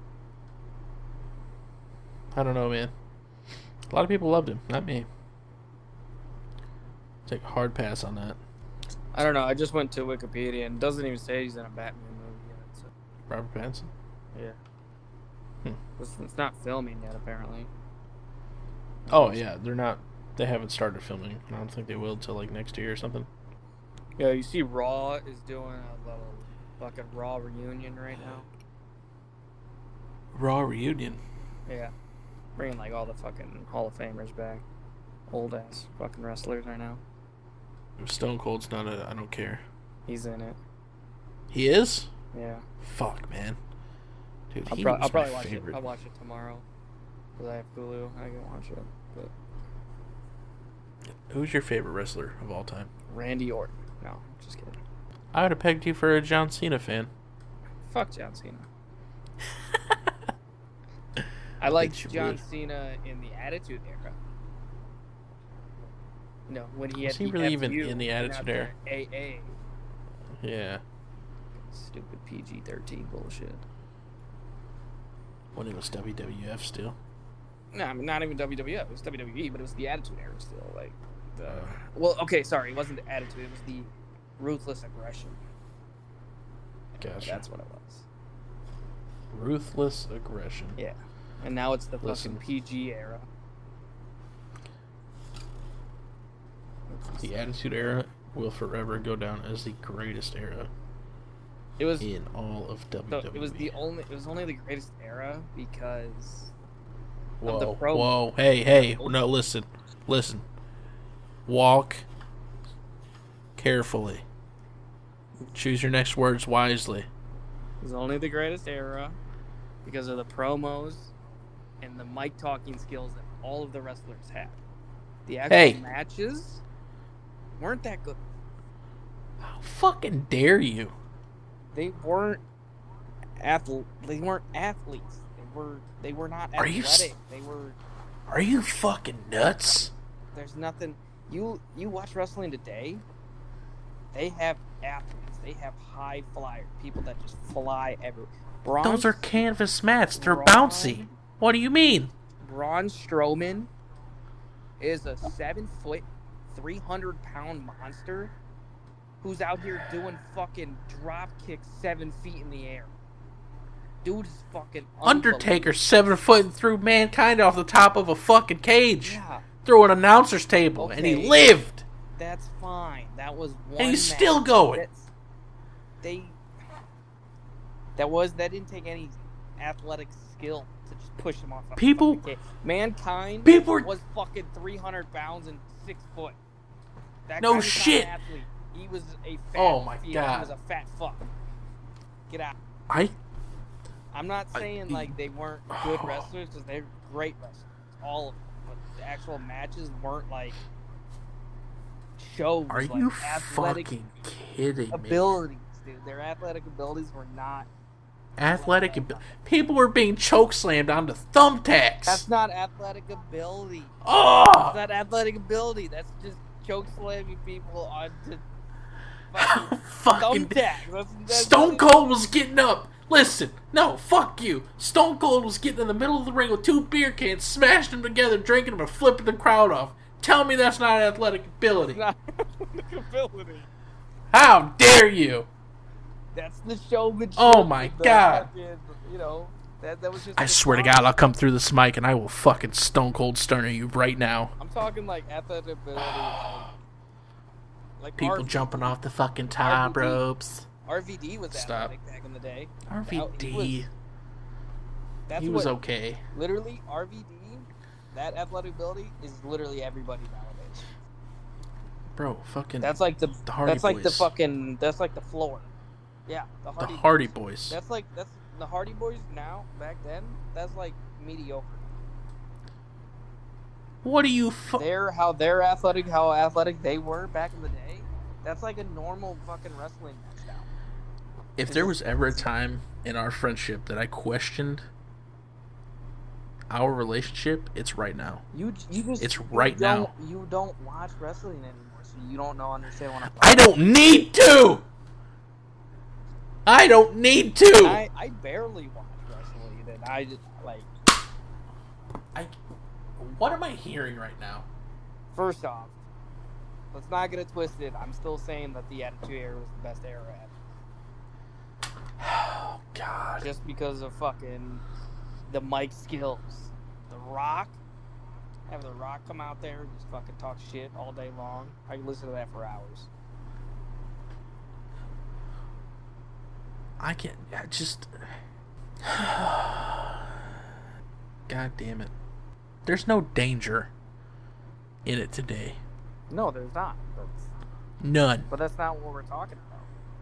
I don't know, man. A lot of people loved him, not me. Take a hard pass on that. I don't know. I just went to Wikipedia and it doesn't even say he's in a Batman movie yet. So. Robert Pattinson? Yeah. Hmm. It's, it's not filming yet, apparently. Oh, yeah. They're not... They haven't started filming. I don't think they will until, like, next year or something. Yeah, you see Raw is doing a little fucking Raw reunion right now. Raw reunion? Yeah. Bringing, like, all the fucking Hall of Famers back. Old-ass fucking wrestlers right now. If Stone Cold's not a... I don't care. He's in it. He is? Yeah. Fuck, man. Dude, I'll, he pro- was I'll probably my watch favorite. it. I'll watch it tomorrow. Because I have Hulu. I can watch it. But Who's your favorite wrestler of all time? Randy Orton. No, just kidding. I would have pegged you for a John Cena fan. Fuck John Cena. I liked bet you John would. Cena in the Attitude Era. No, when he had Was he the really even F U in the and Attitude not Era? the A A. Yeah. Stupid P G thirteen bullshit. When it was W W F still. No, I mean, not even W W F. It was W W E, but it was the Attitude Era still. Like, the... Uh. Well, okay, sorry. It wasn't the Attitude. It was the Ruthless Aggression. Gotcha. That's what it was. Ruthless Aggression. Yeah. And now it's the Listen. fucking P G era. The Attitude Era will forever go down as the greatest era It was in all of W no, W E. it was the only it was only the greatest era because Whoa, of the pro- whoa, hey, hey, no, listen, listen. Walk carefully. Choose your next words wisely. it was only the greatest era because of the promos and the mic talking skills that all of the wrestlers had. The actual Hey. matches weren't that good. How fucking dare you? They weren't athl- they weren't athletes. They were they were not Are you s- athletic. They were Are you fucking nuts? there's nothing. You you watch wrestling today. They have athletes. They have high flyer people that just fly everywhere. Braun, Those are canvas mats. They're Braun, bouncy. What do you mean? Braun Strowman is a seven foot, three hundred pound monster who's out here doing fucking drop kicks seven feet in the air. Dude is fucking Undertaker, seven foot and threw Mankind off the top of a fucking cage. Yeah. Through an announcer's table. Okay. And he lived. That's fine. That was one. And he's match. still going. That's, they. That was that didn't take any athletic skill to just push him off. People- fucking cage. Mankind People are- was fucking three hundred pounds and six foot. That No guy was not shit. an athlete. He was a fat. Oh my he, God. He was a fat fuck. Get out. I... I'm not saying I- like they weren't good wrestlers because they're great wrestlers, all of them. But the actual matches weren't like shows. Are like you athletic fucking kidding me? abilities, dude? Their athletic abilities were not. Athletic abi- People were being chokeslammed onto thumbtacks. That's not athletic ability. That's Oh! not athletic ability. That's just choke slamming people onto fucking Fucking... thumbtacks. That's, that's Stone not- Cold was getting up. Listen, no, fuck you. Stone Cold was getting in the middle of the ring with two beer cans, smashing them together, drinking them, and flipping the crowd off. Tell me that's not athletic ability. That's not athletic ability. How dare you? That's the showmanship. Oh my the God. fucking, you know, that, that was just I the swear to song. God, I'll come through this mic and I will fucking Stone Cold Stunner you right now. I'm talking like athletic ability, like, like People R V D. jumping off the fucking top R V D. ropes. R V D was Stop. athletic back in the day. R V He D. was- That's He was what, okay. Literally, R V D, that athletic ability is literally everybody nowadays. Bro, fucking That's like the, The Hardy that's like the Boys. fucking that's like the floor. Yeah, the the Hardy. Hardy Boys. Boys. That's like that's the Hardy Boys now. Back then, that's like mediocre. What do you fu- They're how they're athletic, how athletic they were back in the day. That's like a normal fucking wrestling match now. If there was ever a time in our friendship that I questioned our relationship, it's right now. You you just It's you right don't- now. You don't watch wrestling anymore, so you don't know understand what I'm. I don't need to! I don't need to! I, I barely watch wrestling, and I just like. I, what am I hearing right now? First off, let's not get it twisted. I'm still saying that the Attitude Era was the best era ever. Oh, God. Just because of fucking the mic skills. The Rock, have The Rock come out there and just fucking talk shit all day long. I can listen to that for hours. I can't. I just. God damn it. There's no danger in it today. No, there's not. That's, None. but that's not what we're talking about.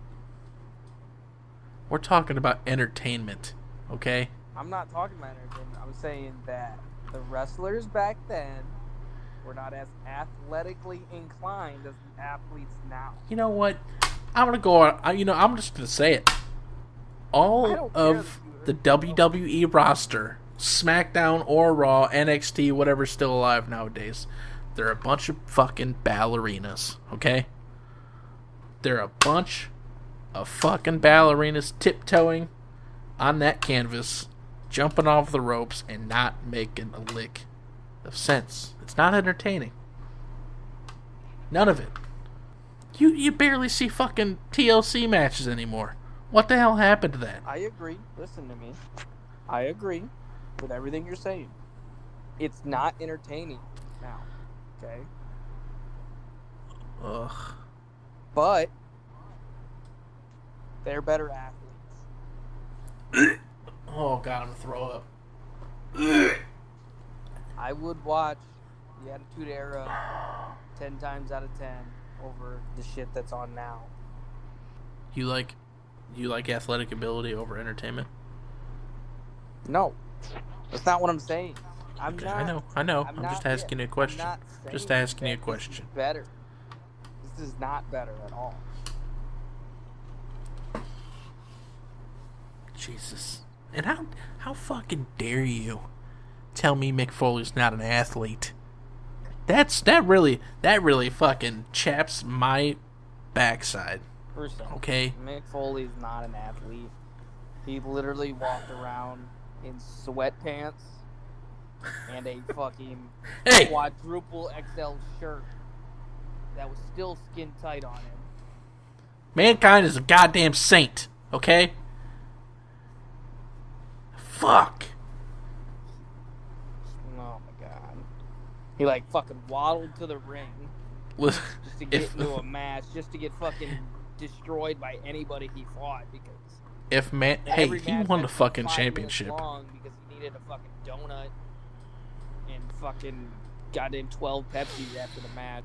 We're talking about entertainment, okay? I'm not talking about entertainment. I'm saying that the wrestlers back then were not as athletically inclined as the athletes now. You know what? I'm gonna go on. I- You know, I'm just gonna say it. I All don't care of that you- the W W E roster, SmackDown or Raw, N X T, whatever's still alive nowadays, they're a bunch of fucking ballerinas, okay? They're a bunch of fucking ballerinas tiptoeing on that canvas, jumping off the ropes, and not making a lick of sense. It's not entertaining. None of it. You you barely see fucking T L C matches anymore. What the hell happened to that? I agree. Listen to me. I agree with everything you're saying. It's not entertaining now. Okay? Ugh. But they're better athletes. Oh god, I'm gonna throw up. I would watch the Attitude Era ten times out of ten over the shit that's on now. You like you like athletic ability over entertainment? No. That's not what I'm saying. I'm Okay, not I know, I know. I'm I'm, not- just asking you a I'm question. not Just saying asking you a that question. This is better. This is not better at all. Jesus. And how how fucking dare you tell me Mick Foley's not an athlete? That's that really that really fucking chaps my backside. First off, Okay. Mick Foley's not an athlete. He literally walked around in sweatpants and a fucking Hey! quadruple X L shirt that was still skin tight on him. Mankind is a goddamn saint, okay? Fuck. Oh my god. He like fucking waddled to the ring Listen, just to get if, into a match, just to get fucking destroyed by anybody he fought because if man, and hey, every he match won had the to be fucking five championship. minutes long because he needed a fucking donut and fucking goddamn twelve Pepsis after the match.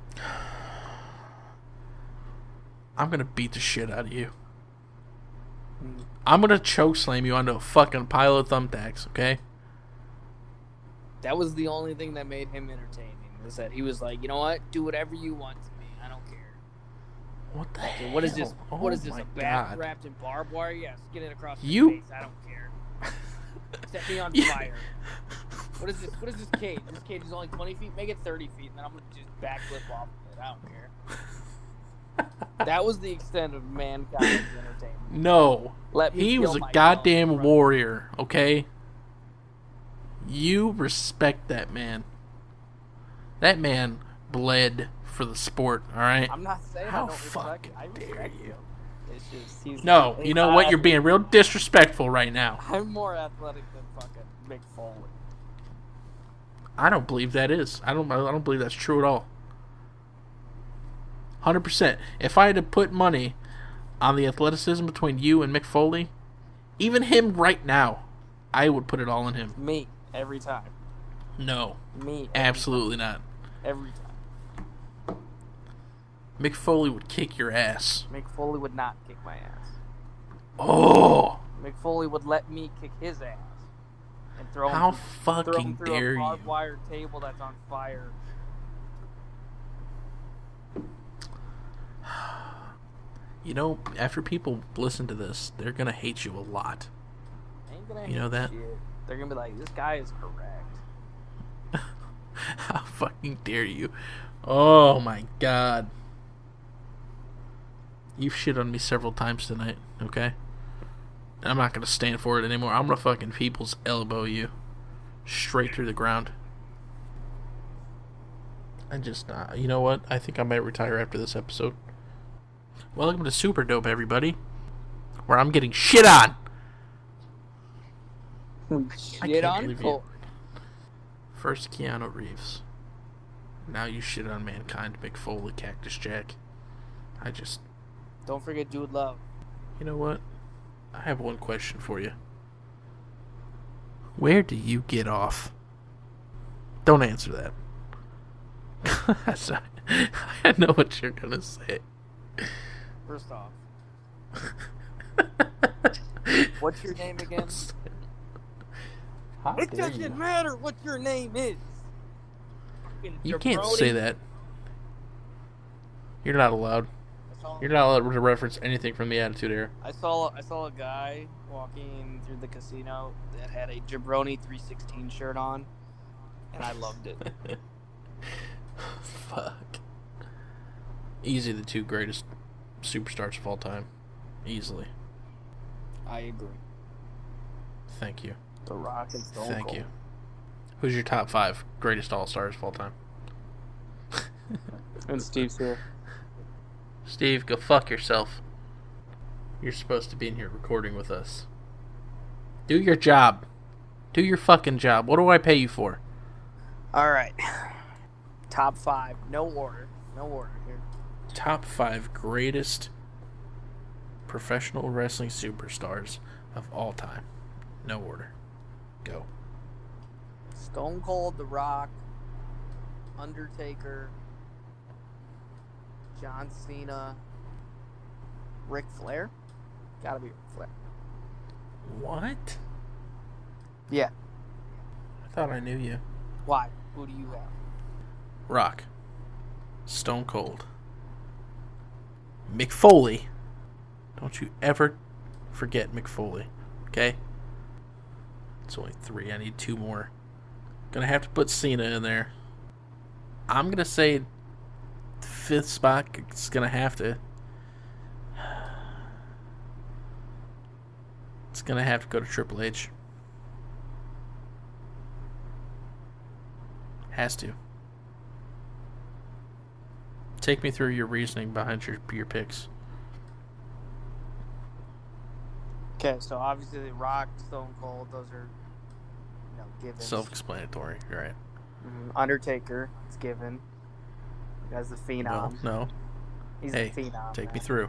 I'm gonna beat the shit out of you. Mm. I'm gonna choke slam you onto a fucking pile of thumbtacks, okay? That was the only thing that made him entertaining. Was that he was like, you know what, do whatever you want to me. I don't care. What the Okay, hell? what is this? Oh What is this? my A bat God. wrapped in barbed wire? Yes, get it across the You- face. I don't care. Set me on Yeah. fire. What is this? What is this cage? This cage is only twenty feet. Make it thirty feet, and then I'm gonna just backflip off of it. I don't care. That was the extent of mankind's entertainment. No. Let me He kill was a my goddamn dog, bro. warrior, okay? You respect that man. That man bled for the sport, alright? I'm not saying How I don't respect fucking it. I dare respect you. him. It's just he's No, he's you know not what? You're athletic. being real disrespectful right now. I'm more athletic than fucking Mick Foley. I don't believe that is. I don't. I don't believe that's true at all. Hundred percent. If I had to put money on the athleticism between you and Mick Foley, even him right now, I would put it all on him. Me every time. No, Me every absolutely not. time. Every time. Mick Foley would kick your ass. Mick Foley would not kick my ass. Oh, Mick Foley would let me kick his ass and throw him how through, throw him fucking through dare a you! barbed wire table that's on fire. You know, after people listen to this, they're gonna hate you a lot. Ain't gonna You know hate that? shit. They're gonna be like, this guy is correct. How fucking dare you? Oh my god. You've shit on me several times tonight, okay? And I'm not gonna stand for it anymore. I'm gonna fucking people's elbow you straight through the ground. I just, uh, you know what? I think I might retire after this episode. Welcome to Super Dope, everybody, where I'm getting shit on. I Shit can't on believe you. Cole. First Keanu Reeves. Now you shit on Mankind, Mick Foley, Cactus Jack. I just, Don't forget Dude Love. you know what? I have one question for you. Where do you get off? Don't answer that. I know what you're gonna say. First off, what's your name again? How It dare doesn't you. matter what your name is. Fucking You can't jabroni. say that. You're not allowed. I saw, You're not allowed to reference anything from the Attitude Era. I saw I saw a guy walking through the casino that had a Jabroni three sixteen shirt on, and I loved it. Fuck. Easy the two greatest superstars of all time. Easily. I agree. Thank you. The Rock and Stone Thank Cold. you. Who's your top five greatest all-stars of all time? And Steve's here. Steve, go fuck yourself. You're supposed to be in here recording with us. Do your job. Do your fucking job. What do I pay you for? All right. Top five. No order. No order here. Top five greatest professional wrestling superstars of all time. No order. Go. Stone Cold, The Rock, Undertaker, John Cena, Ric Flair. Gotta be Ric Flair. What? Yeah. I thought I knew you. Why? Who do you have? Rock. Stone Cold. Mick Foley. Don't you ever forget Mick Foley. Okay? It's only three. I need two more. Gonna have to put Cena in there. I'm gonna say fifth spot is gonna have to. It's gonna have to go to Triple H. Has to. Take me through your reasoning behind your your picks. Okay, so obviously The Rock, Stone Cold, those are, you know, givens. Self-explanatory, you're right. Mm, Undertaker, it's given. As the Phenom. Well, no. He's Hey, the Phenom. take man. me through.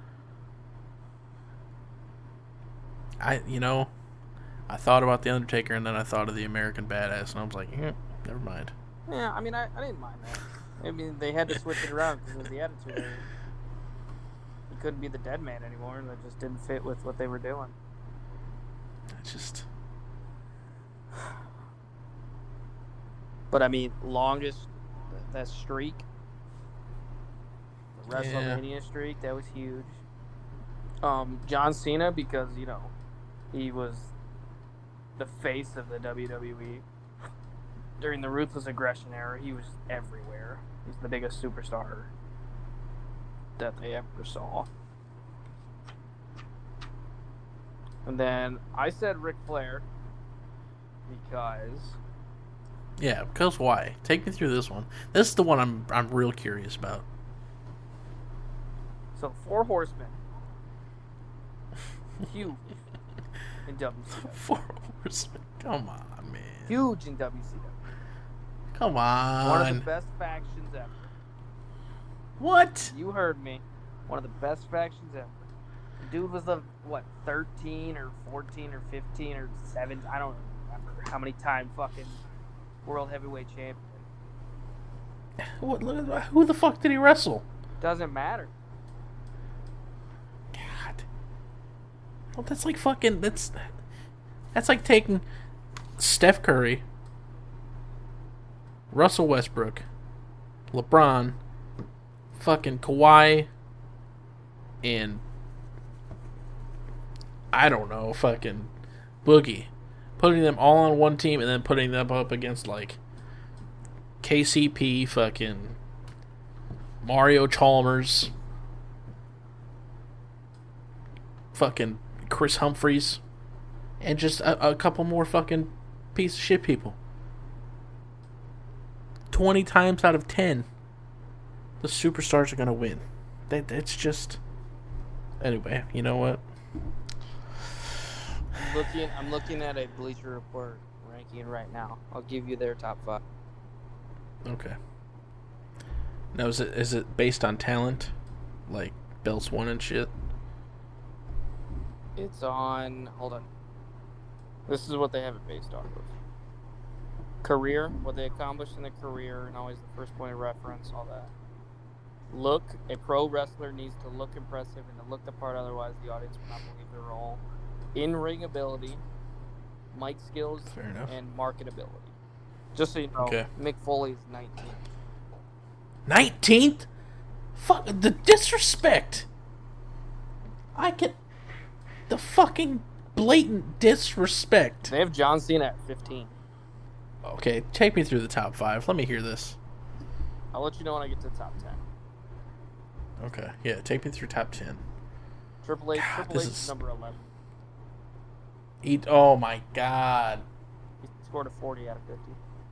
I, you know, I thought about The Undertaker and then I thought of the American Badass and I was like, eh, never mind. Yeah, I mean, I, I didn't mind that. I mean, they had to switch it around because of the Attitude Era. He couldn't be the Dead Man anymore, and that just didn't fit with what they were doing. It's just... But, I mean, longest, that streak, the WrestleMania Yeah. streak, that was huge. Um, John Cena, because, you know, he was the face of the W W E. During the Ruthless Aggression era, he was everywhere. He's the biggest superstar that they ever saw. And then I said Ric Flair because Yeah, because why? Take me through this one. This is the one I'm I'm real curious about. so Four Horsemen, huge in W C W, Four Horsemen. Come on, man. huge in W C W. Come on. One of the best factions ever. What? You heard me. One of the best factions ever. Dude was a, what, thirteen or fourteen or fifteen or seventeen, I don't remember how many time fucking world heavyweight champion. What? Look at- Who the fuck did he wrestle? Doesn't matter. God. Well, that's like fucking. That's that's like taking Steph Curry, Russell Westbrook, LeBron, fucking Kawhi, and I don't know, fucking Boogie, putting them all on one team and then putting them up against like K C P, fucking Mario Chalmers, fucking Chris Humphries, and just a, a couple more fucking piece of shit people. Twenty times out of ten, the superstars are gonna win. That it's just. Anyway, you know what? I'm looking I'm looking at a Bleacher Report ranking right now. I'll give you their top five. Okay. Now is it is it based on talent, like belts won and shit? It's on hold on. This is what they have it based off of. Career, what they accomplished in their career, and always the first point of reference, all that. Look, a pro wrestler needs to look impressive and to look the part, otherwise the audience will not believe their role. In-ring ability, mic skills, Fair enough. and marketability. Just so you know, Okay. Mick Foley is nineteen. Nineteenth? Fuck the disrespect. I get the fucking blatant disrespect. They have John Cena at fifteen. Okay, take me through the top five. Let me hear this. I'll let you know when I get to the top ten. Okay, yeah, take me through top ten. Triple H, God, Triple this H is is- number eleven. Eat. Oh my god. He scored a forty out of fifty.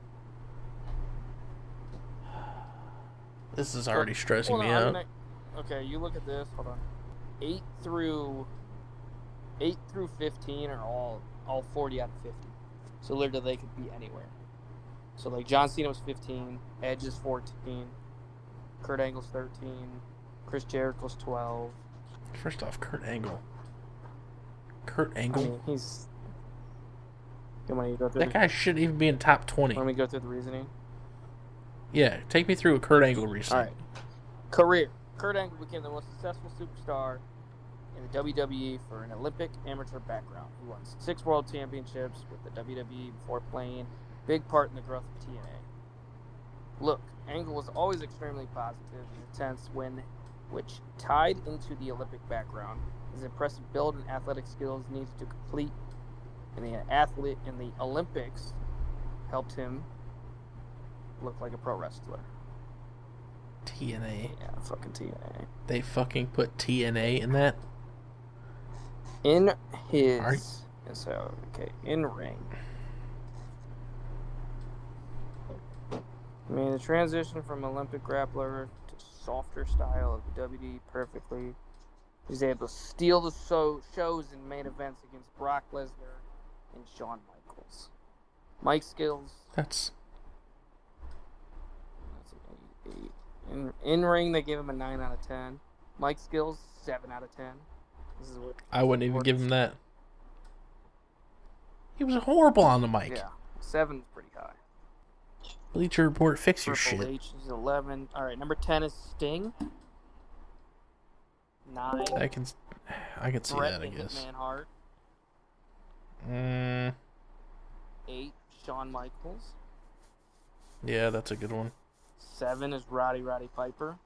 This is already stressing Hold me on, I'm out. gonna- okay, you look at this. Hold on. Eight through eight through fifteen are all all forty out of fifty. So literally they could be anywhere. So like John Cena was fifteen, Edge is fourteen, Kurt Angle's thirteen, Chris Jericho's twelve. First off, Kurt Angle. Kurt I Angle. mean, he's. You want me to go through? That the, guy shouldn't even be in top twenty. Want me to go through the reasoning? Yeah, take me through a Kurt Angle recently. All right. Career. Kurt Angle became the most successful superstar in the W W E for an Olympic amateur background. He won six world championships with the W W E before playing a big part in the growth of T N A. Look, Angle was always extremely positive and intense when, which tied into the Olympic background. His impressive build and athletic skills needed to complete in the athlete in the Olympics helped him look like a pro wrestler. T N A. Yeah, fucking T N A. They fucking put T N A in that? In his... Are... So, okay, in ring. I mean, the transition from Olympic grappler to softer style of W W E perfectly. He's able to steal the so- shows in main events against Brock Lesnar and Shawn Michaels. Mike skills. That's... That's an eight, eight. In, in ring, they gave him a nine out of ten. Mike skills, seven out of ten. This is what I wouldn't even give him that. He was horrible on the mic. Yeah, seven is pretty high. Bleacher Report, fix your Triple shit. H is eleven. All right, number ten is Sting. Nine. I can, I can see Bret that. I the guess. Hitman Hart. Mm, Eight, Shawn Michaels. yeah, that's a good one. Seven is Roddy Roddy Piper.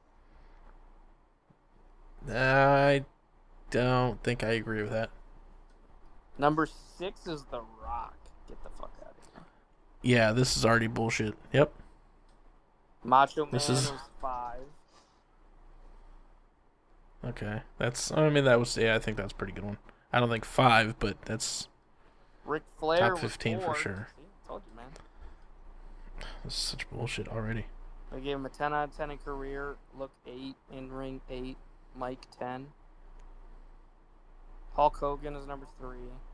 I don't think I agree with that. Number six is The Rock. Get the fuck out of here. Yeah, this is already bullshit. Yep. Macho Man This is- was five. Okay, that's. I mean, that was. Yeah, I think that's a pretty good one. I don't think five, but that's. Ric Flair Top was fifteen for four. sure. See, told you, man. This is such bullshit already. They gave him a ten out of ten in career. Look, eight. In ring, eight. Mike, ten. Hulk Hogan is number three.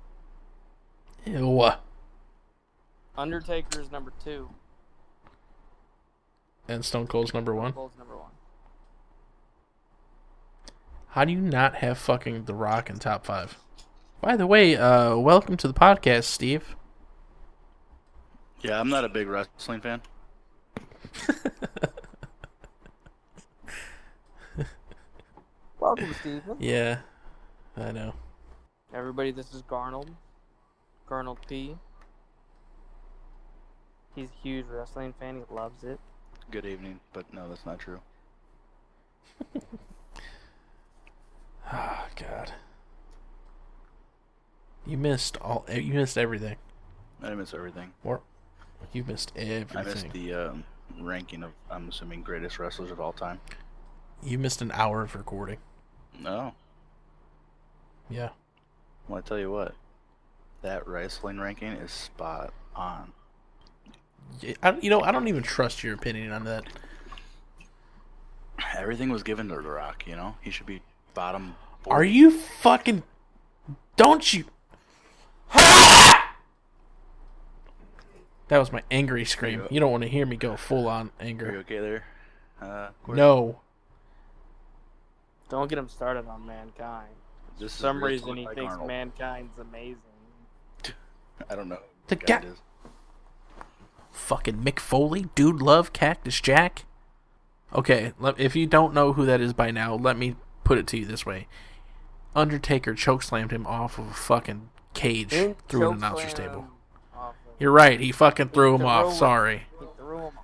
Ew. Undertaker is number two. And Stone Cold's number one. Cold's number one. How do you not have fucking The Rock in top five? By the way, uh, welcome to the podcast, Steve. Yeah, I'm not a big wrestling fan. Welcome, Steven. Yeah, I know. Everybody, this is Garnold. Garnold P. He's a huge wrestling fan. He loves it. Good evening, but no, that's not true. Oh God. You missed all. You missed everything. I miss everything. Or you missed everything. I missed the um, ranking of, I'm assuming, greatest wrestlers of all time. You missed an hour of recording. No. Yeah. Well, I tell you what. That wrestling ranking is spot on. Yeah, I, you know, I don't even trust your opinion on that. Everything was given to The Rock, you know? He should be bottom forty. Are you fucking... Don't you... That was my angry scream. You- You don't want to hear me go full on Are you anger. okay there? Uh, Corey? No. Don't get him started on Mankind. This For is some real reason, talk he like thinks Arnold. Mankind's amazing. I don't know. The guy guy- is. Fucking Mick Foley? Dude Love? Cactus Jack? Okay, le- if you don't know who that is by now, let me put it to you this way. Undertaker chokeslammed him off of a fucking cage Didn't through an chokeslam announcer's table. him off of- You're right, he fucking threw him threw off, him- sorry. He threw him off.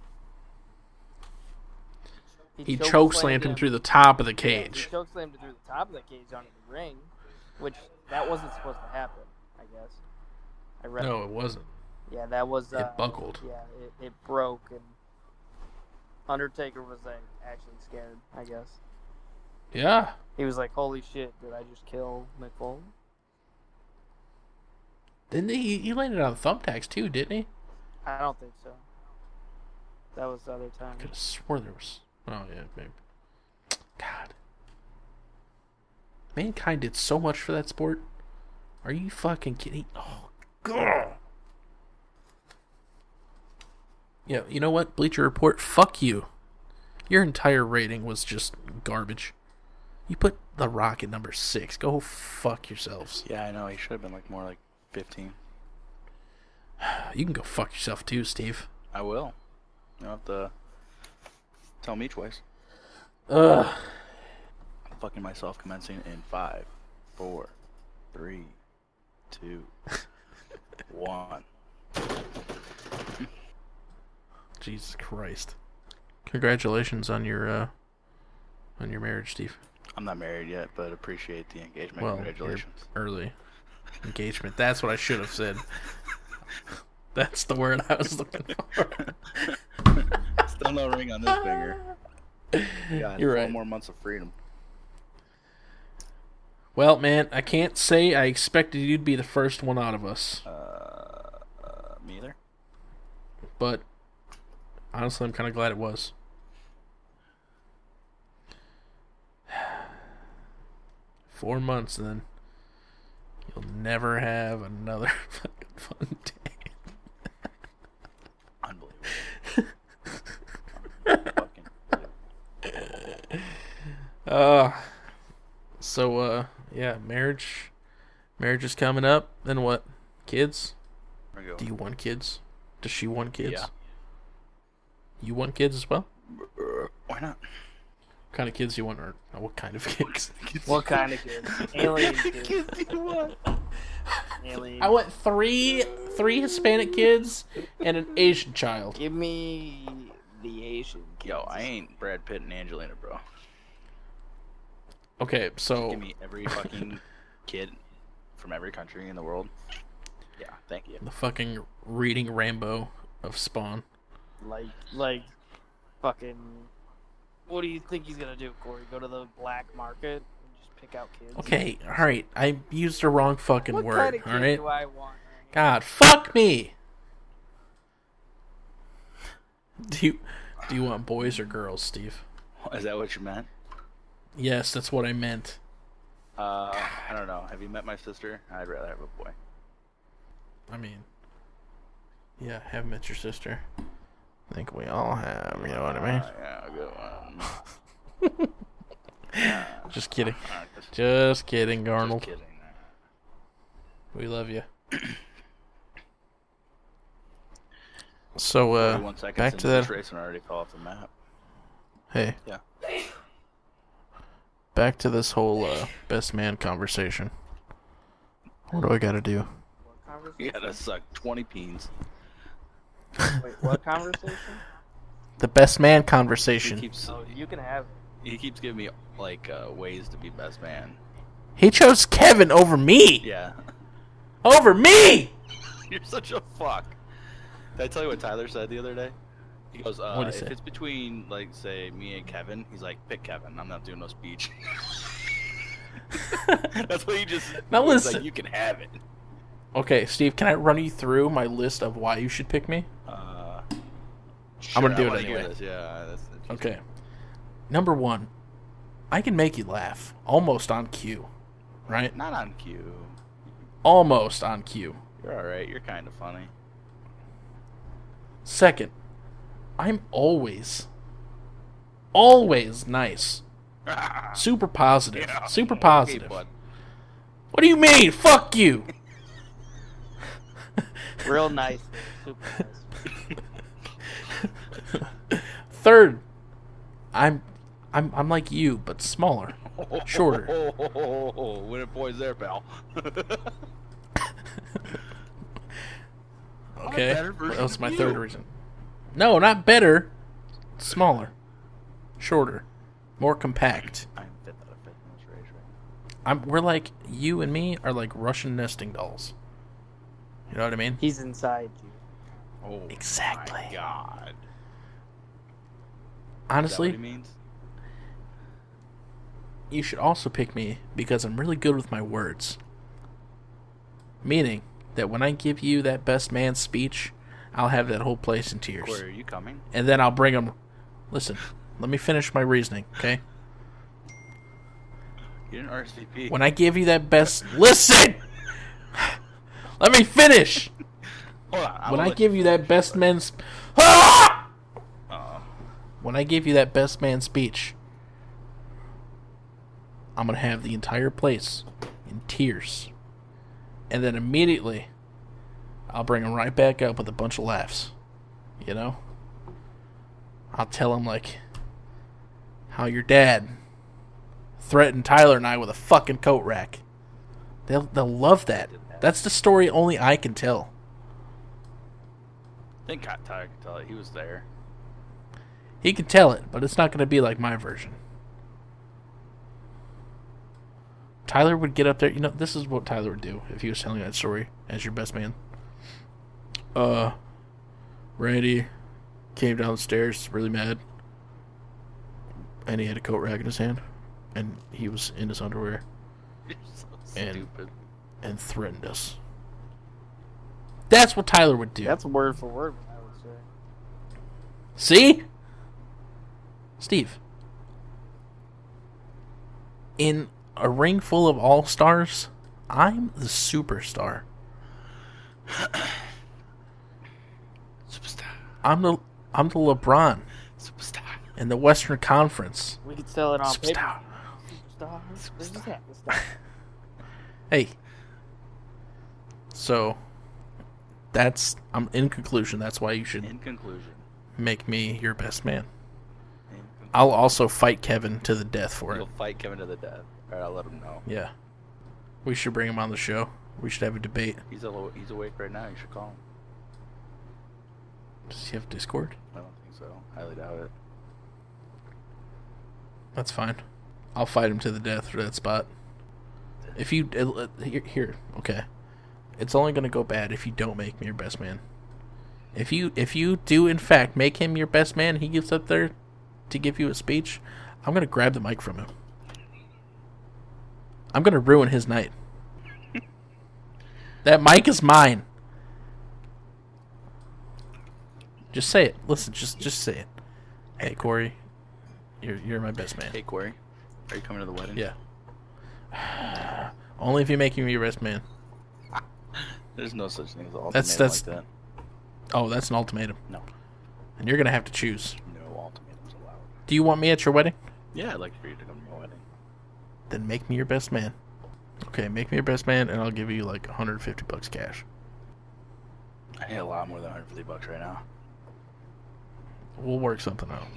He chokeslammed him through the top of the Yeah, cage. he chokeslammed him through the top of the cage onto the ring, which that wasn't supposed to happen, I guess. I read No, it wasn't. Yeah, that was. Uh, It buckled. Yeah, it, it broke, and Undertaker was like actually scared. I guess Yeah. he was like, "Holy shit! Did I just kill Mick Foley?" Didn't he? He landed on thumbtacks too, didn't he? I don't think so. That was the other time. I could have swore there was. Oh, yeah, maybe. God. Mankind did so much for that sport. Are you fucking kidding? Oh, God. Yeah, you know what? Bleacher Report, fuck you. Your entire rating was just garbage. You put The Rock at number six. Go fuck yourselves. Yeah, I know. He should have been like more like fifteen. You can go fuck yourself too, Steve. I will. You don't have to tell me twice. Ugh. I'm fucking myself commencing in five, four, three, two, one. Jesus Christ. Congratulations on your uh on your marriage, Steve. I'm not married yet, but appreciate the engagement. Well, Congratulations. your early engagement. That's what I should have said. That's the word I was looking for. Still no ring on this finger. God, You're four right. more months of freedom. Well, man, I can't say I expected you to be the first one out of us, Uh, uh me either. but honestly, I'm kind of glad it was. Four months, and then you'll never have another fucking fun day. Unbelievable. Fucking unbelievable. Uh, so, uh, yeah, marriage, marriage is coming up. Then what? Kids? There we go. Do you want kids? Does she want kids? Yeah. You want kids as well? Why not? What kind of kids do you want, or uh, what kind of kids? What kind of kids? Alien kids. Kids do you want? Alien. I want three, three Hispanic kids and an Asian child. Give me the Asian kids. Yo, I ain't Brad Pitt and Angelina, bro. Okay, so Give me every fucking kid from every country in the world. Yeah, thank you. the fucking reading Rambo of Spawn. Like, like, fucking. What do you think he's gonna do, Corey? Go to the black market and just pick out kids? Okay, all right. I used the wrong fucking What word. kind of all kid right. do I want? God, fuck me. Do you do you want boys or girls, Steve? Is that what you meant? Yes, that's what I meant. Uh, I don't know. Have you met my sister? I'd rather have a boy. I mean, yeah, have met your sister. I think we all have. You know what I mean? Uh, yeah, good one. Yeah, Just kidding. uh, just, Just kidding, just Arnold. kidding. We love you. So, uh, Forty-one seconds back into to this that. race and I already fell off the map. Hey. Yeah. Back to this whole uh, best man conversation. What do I gotta do? What conversation? You gotta suck twenty peens. Wait, what conversation? The best man He conversation. keeps Oh, you can have it. he keeps giving me like uh, ways to be best man. He chose Kevin over me. Yeah. Over me. You're such a fuck. Did I tell you what Tyler said the other day? He goes, uh, What'd he if say? it's between, like, say, me and Kevin, he's like, pick Kevin. I'm not doing no speech. That's what he just... Now he's listen. like, you can have it. Okay, Steve, can I run you through my list of why you should pick me? Uh, I'm gonna sure, do I it wanna hear anyway. this. Yeah, that's interesting. Okay. Number one, I can make you laugh. Almost on cue. Right? Not on cue. Almost on cue. You're alright. You're kind of funny. Second, I'm always, always nice. Super positive. Yeah, Super okay, positive. bud. What do you mean? Fuck you. Real nice. Super nice. Third, I'm, I'm, I'm like you, but smaller, shorter. Oh, oh, oh, oh, winning boys there, pal. Okay, better version that was of my you. third reason. No, not better. Smaller, shorter, more compact. I'm fifth out of fifth in this race right I'm. We're like you and me are like Russian nesting dolls. You know what I mean? He's inside you. now. Oh, Exactly. my God. Is Honestly, that what he means? you should also pick me because I'm really good with my words. Meaning that when I give you that best man speech, I'll have that whole place in tears. Corey, are you coming? And then I'll bring them. Listen, let me finish my reasoning, okay? You didn't R S V P. When I give you that best. Listen! Let me finish! Hold on. I'm When gonna I let give you finish, that best but- man's. Ah! Uh, When I give you that best man speech, I'm going to have the entire place in tears. And then immediately, I'll bring him right back up with a bunch of laughs. You know? I'll tell him, like, how your dad threatened Tyler and I with a fucking coat rack. They'll, they'll love that. That's the story only I can tell. I think Tyler could tell it. He was there. He can tell it, but it's not going to be like my version. Tyler would get up there. You know, this is what Tyler would do if he was telling that story as your best man. Uh, Randy, came down the stairs really mad, and he had a coat rack in his hand, and he was in his underwear. You're so And- stupid. And threatened us. That's what Tyler would do. That's word for word what I would say. See? Steve. In a ring full of all-stars, I'm the superstar. Superstar. I'm the I'm the LeBron Superstar. in the Western Conference. We could sell it on paper. Superstar. Superstar. This is it. This is Hey. So that's I'm in conclusion, that's why you should In conclusion. make me your best man. In conclusion. I'll also fight Kevin to the death for it. You'll fight Kevin to the death. Alright, I'll let him know. Yeah. We should bring him on the show. We should have a debate. He's a, he's awake right now. You should call him. Does he have Discord? I don't think so. Highly doubt it. That's fine. I'll fight him to the death for that spot. If you uh, here, here, okay. It's only gonna go bad if you don't make me your best man. If you if you do in fact make him your best man, he gets up there to give you a speech, I'm gonna grab the mic from him. I'm gonna ruin his night. That mic is mine. Just say it. Listen, just just say it. Hey Corey, you're you're my best man. Hey, Corey. Are you coming to the wedding? Yeah. Only if you make me your best man. There's no such thing as an ultimatum That's- that's- like that. Oh, that's an ultimatum. No. And you're gonna have to choose. No ultimatums allowed. Do you want me at your wedding? Yeah, I'd like for you to come to my wedding. Then make me your best man. Okay, make me your best man, and I'll give you like one hundred fifty bucks cash. I need a lot more than one hundred fifty bucks right now. We'll work something out.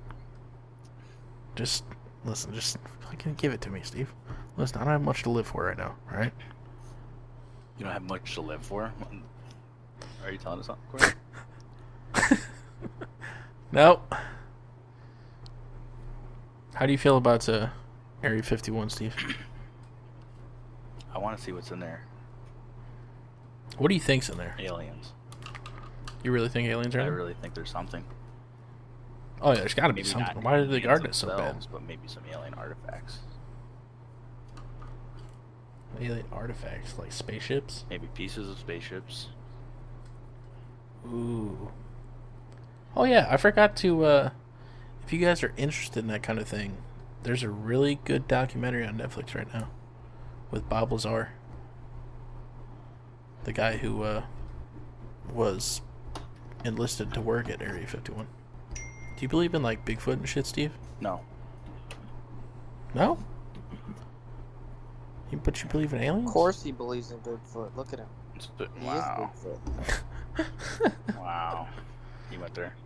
Just listen. Just fucking give it to me, Steve. Listen, I don't have much to live for right now. All right. You don't have much to live for? Are you telling us something, Corey? No. How do you feel about uh, Area fifty-one, Steve? I want to see what's in there. What do you think's in there? Aliens. You really think aliens are I in there? really think there's something. Oh yeah, there's got to be Maybe something. not Why did they aliens guard it so bad? themselves, But maybe some alien artifacts. Alien artifacts like spaceships. Maybe pieces of spaceships. Ooh. Oh yeah, I forgot to. Uh, if you guys are interested in that kind of thing, there's a really good documentary on Netflix right now with Bob Lazar, the guy who uh, was enlisted to work at Area fifty-one. Do you believe in like Bigfoot and shit, Steve? No. No. You, but you believe in aliens? Of course he believes in Bigfoot. Look at him. It's- He Wow. is Bigfoot. Wow. You went there.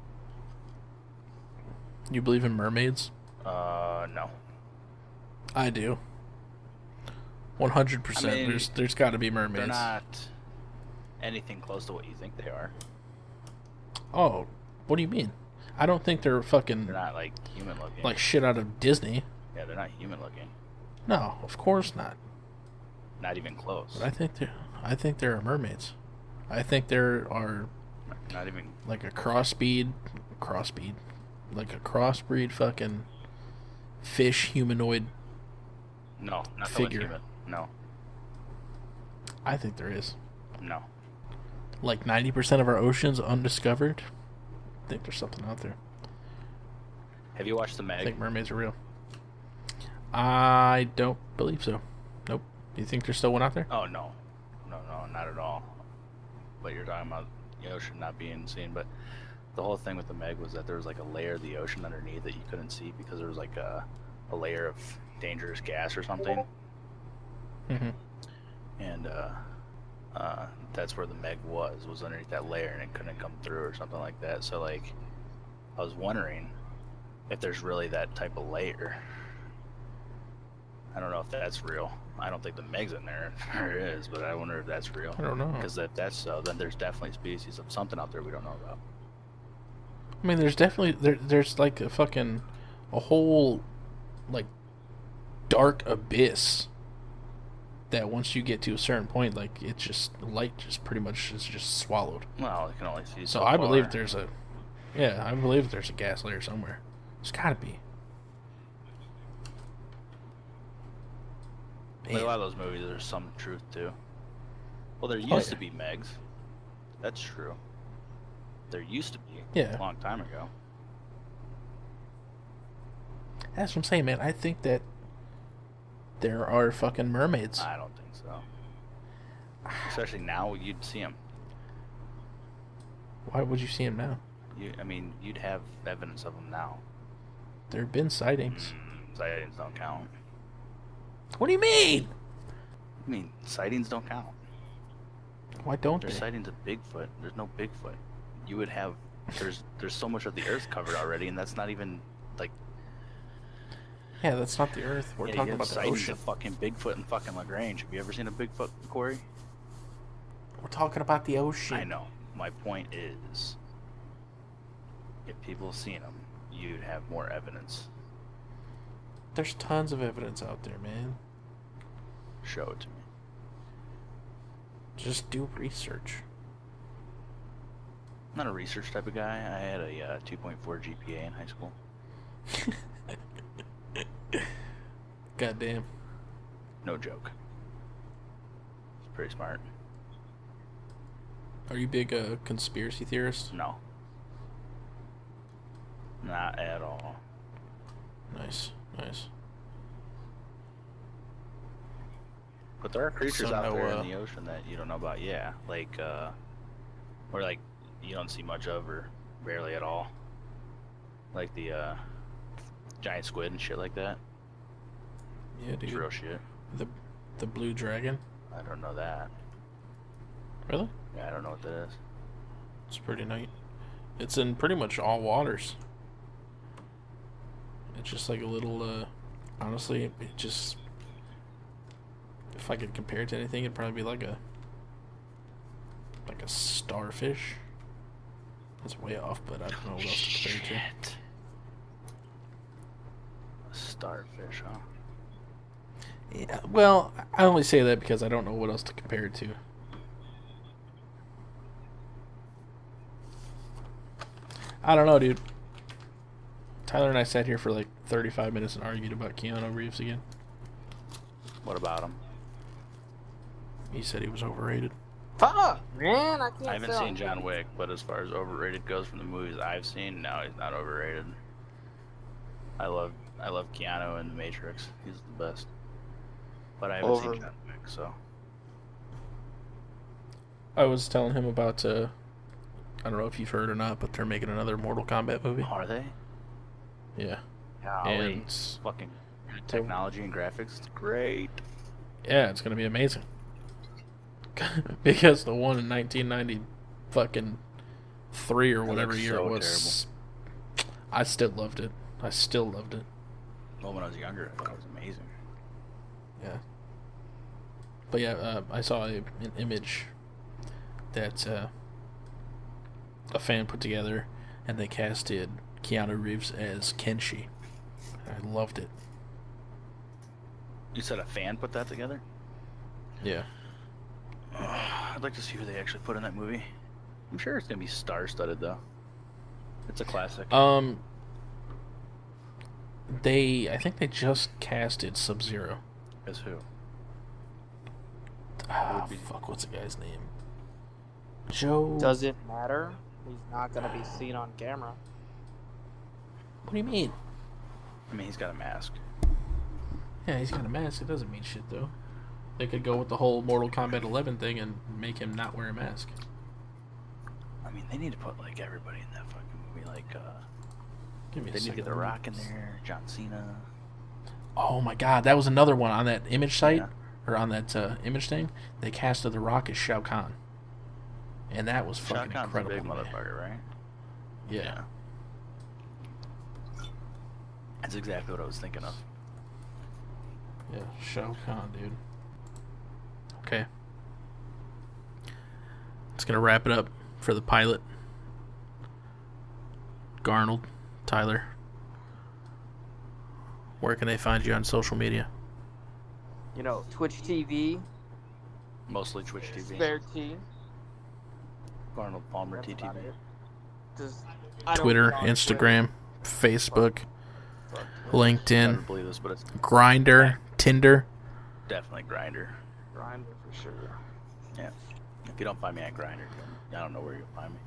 You believe in mermaids? Uh, no. I do. One hundred I percent. mean, There's there's got to be mermaids. They're not anything close to what you think they are. Oh, what do you mean? I don't think they're fucking They're not like human looking. like shit out of Disney. Yeah, they're not human looking. No, of course not. Not even close. But I think they I think there are mermaids. I think there are Not even. like a crossbreed, crossbreed, like a crossbreed fucking fish humanoid. No, not Figure. the human. No, I think there is. no. Like ninety percent of our oceans undiscovered. I think there's something out there. Have you watched The I Meg? think mermaids are real. I don't believe so. Nope. Do you think there's still one out there? Oh no, no, no, not at all. But you're talking about the ocean not being seen. But the whole thing with The Meg was that there was like a layer of the ocean underneath that you couldn't see because there was like a, a layer of dangerous gas or something. Mm-hmm. And uh, uh, that's where the Meg was, was underneath that layer, and it couldn't come through or something like that. So, like, I was wondering if there's really that type of layer. I don't know if that's real. I don't think the Meg's in there. There is, but I wonder if that's real. I don't know. Because if that's so, then there's definitely species of something out there we don't know about. I mean, there's definitely there. There's like a fucking a whole like dark abyss that once you get to a certain point, like it's just light, just pretty much is just swallowed. Well, I can only see So so I far. believe there's a Yeah, I believe there's a gas layer somewhere. There's gotta be. Like a lot of those movies, there's some truth to. Well, there used Oh, yeah. to be Megs. That's true. There used to be. Yeah. A long time ago. That's what I'm saying, man. I think that there are fucking mermaids. I don't think so. Especially now, you'd see them. Why would you see them now? You, I mean, you'd have evidence of them now. There have been sightings. Mm, sightings don't count. What do you mean? I mean, sightings don't count. Why don't There's they? sightings of Bigfoot. There's no Bigfoot. You would have. There's there's so much of the Earth covered already, and that's not even like. Yeah, that's not the Earth. We're Yeah, you talking have about the sightings ocean. of fucking Bigfoot and fucking Lagrange. Have you ever seen a Bigfoot, Corey? We're talking about the ocean. I know. My point is, if people have seen them, you'd have more evidence. There's tons of evidence out there, man. Show it to me. Just do research. I'm not a research type of guy. I had a uh, two point four G P A in high school. Goddamn. No joke. It's pretty smart. Are you big uh, conspiracy theorist? No. Not at all. Nice, nice. But there are creatures So out no, there uh, in the ocean that you don't know about. Yeah, like uh, or like you don't see much of, or barely at all. Like the uh, giant squid and shit like that. Yeah, It's dude. real shit. The the blue dragon. I don't know that. Really? Yeah, I don't know what that is. It's pretty neat. It's in pretty much all waters. It's just like a little. Uh, honestly, it just. If I could compare it to anything, it'd probably be like a. Like a starfish. That's way off, but I don't know what else to compare it to. Shit. A starfish, huh? Yeah, well, I only say that because I don't know what else to compare it to. I don't know, dude. Tyler and I sat here for like thirty-five minutes and argued about Keanu Reeves again. What about him? He said he was overrated. Fuck, man, I can't I haven't tell. seen John Wick, but as far as overrated goes from the movies I've seen, no, he's not overrated. I love I love Keanu in The Matrix. He's the best. But I haven't Over. seen John Wick, so I was telling him about, uh, I don't know if you've heard or not, but they're making another Mortal Kombat movie. are they? Yeah. Golly. And, Fucking good technology and graphics. It's great. yeah, it's going to be amazing. Because the one in nineteen ninety fucking three or That whatever looks year so it was, I still loved it. I still loved it. Well, when I was younger, I thought it was amazing. Yeah. But yeah, uh, I saw a, an image that uh, a fan put together, and they casted Keanu Reeves as Kenshi. I loved it. You said a fan put that together? Yeah. I'd like to see who they actually put in that movie. I'm sure it's gonna be star-studded though. It's a classic. Um. They, I think they just casted Sub Zero. As who? Ah, would be- fuck, what's the guy's name? Joe. Does it matter? He's not gonna be seen on camera. What do you mean? I mean, he's got a mask. Yeah, he's got a mask. It doesn't mean shit though. They could go with the whole Mortal Kombat eleven thing and make him not wear a mask. I mean, they need to put like everybody in that fucking movie. Like, uh, Give me a they need to second. get The Rock in there, John Cena. Oh my god, that was another one on that image site, Yeah. or on that uh, image thing. They casted The Rock as Shao Kahn, and that was Shao fucking Kahn's a incredible. big to me. motherfucker, right? Yeah. That's exactly what I was thinking of. yeah, Shao Kahn, dude. Okay, it's gonna wrap it up for the pilot. Garnold, Tyler, where can they find you on social media? You know, Twitch T V, Mostly Twitch T V. Spare T. Arnold Palmer That's T T about V. it. Does I don't Twitter, get on Instagram, Facebook, Twitter. LinkedIn, Never believe this, but it's Grindr, Tinder. definitely Grinder. Grindr for sure. Yeah. If you don't find me at Grinder, I don't know where you'll find me.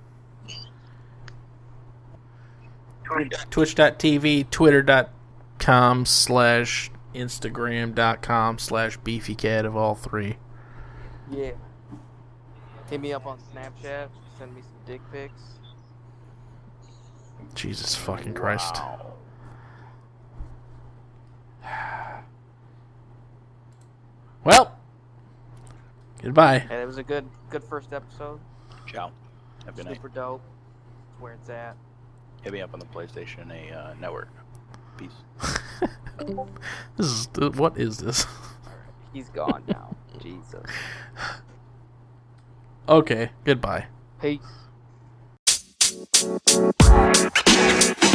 Twitch.tv, Twitter.com slash Instagram.com slash BeefyCat of all three. Yeah. Hit me up on Snapchat. Send me some dick pics. Jesus fucking Christ. Wow. Well, goodbye. And it was a good, good first episode. Ciao. Have a good night. Super dope. It's where it's at. Hit me up on the PlayStation a uh, network. Peace. This is what is this? He's gone now. Jesus. Okay, goodbye. Peace.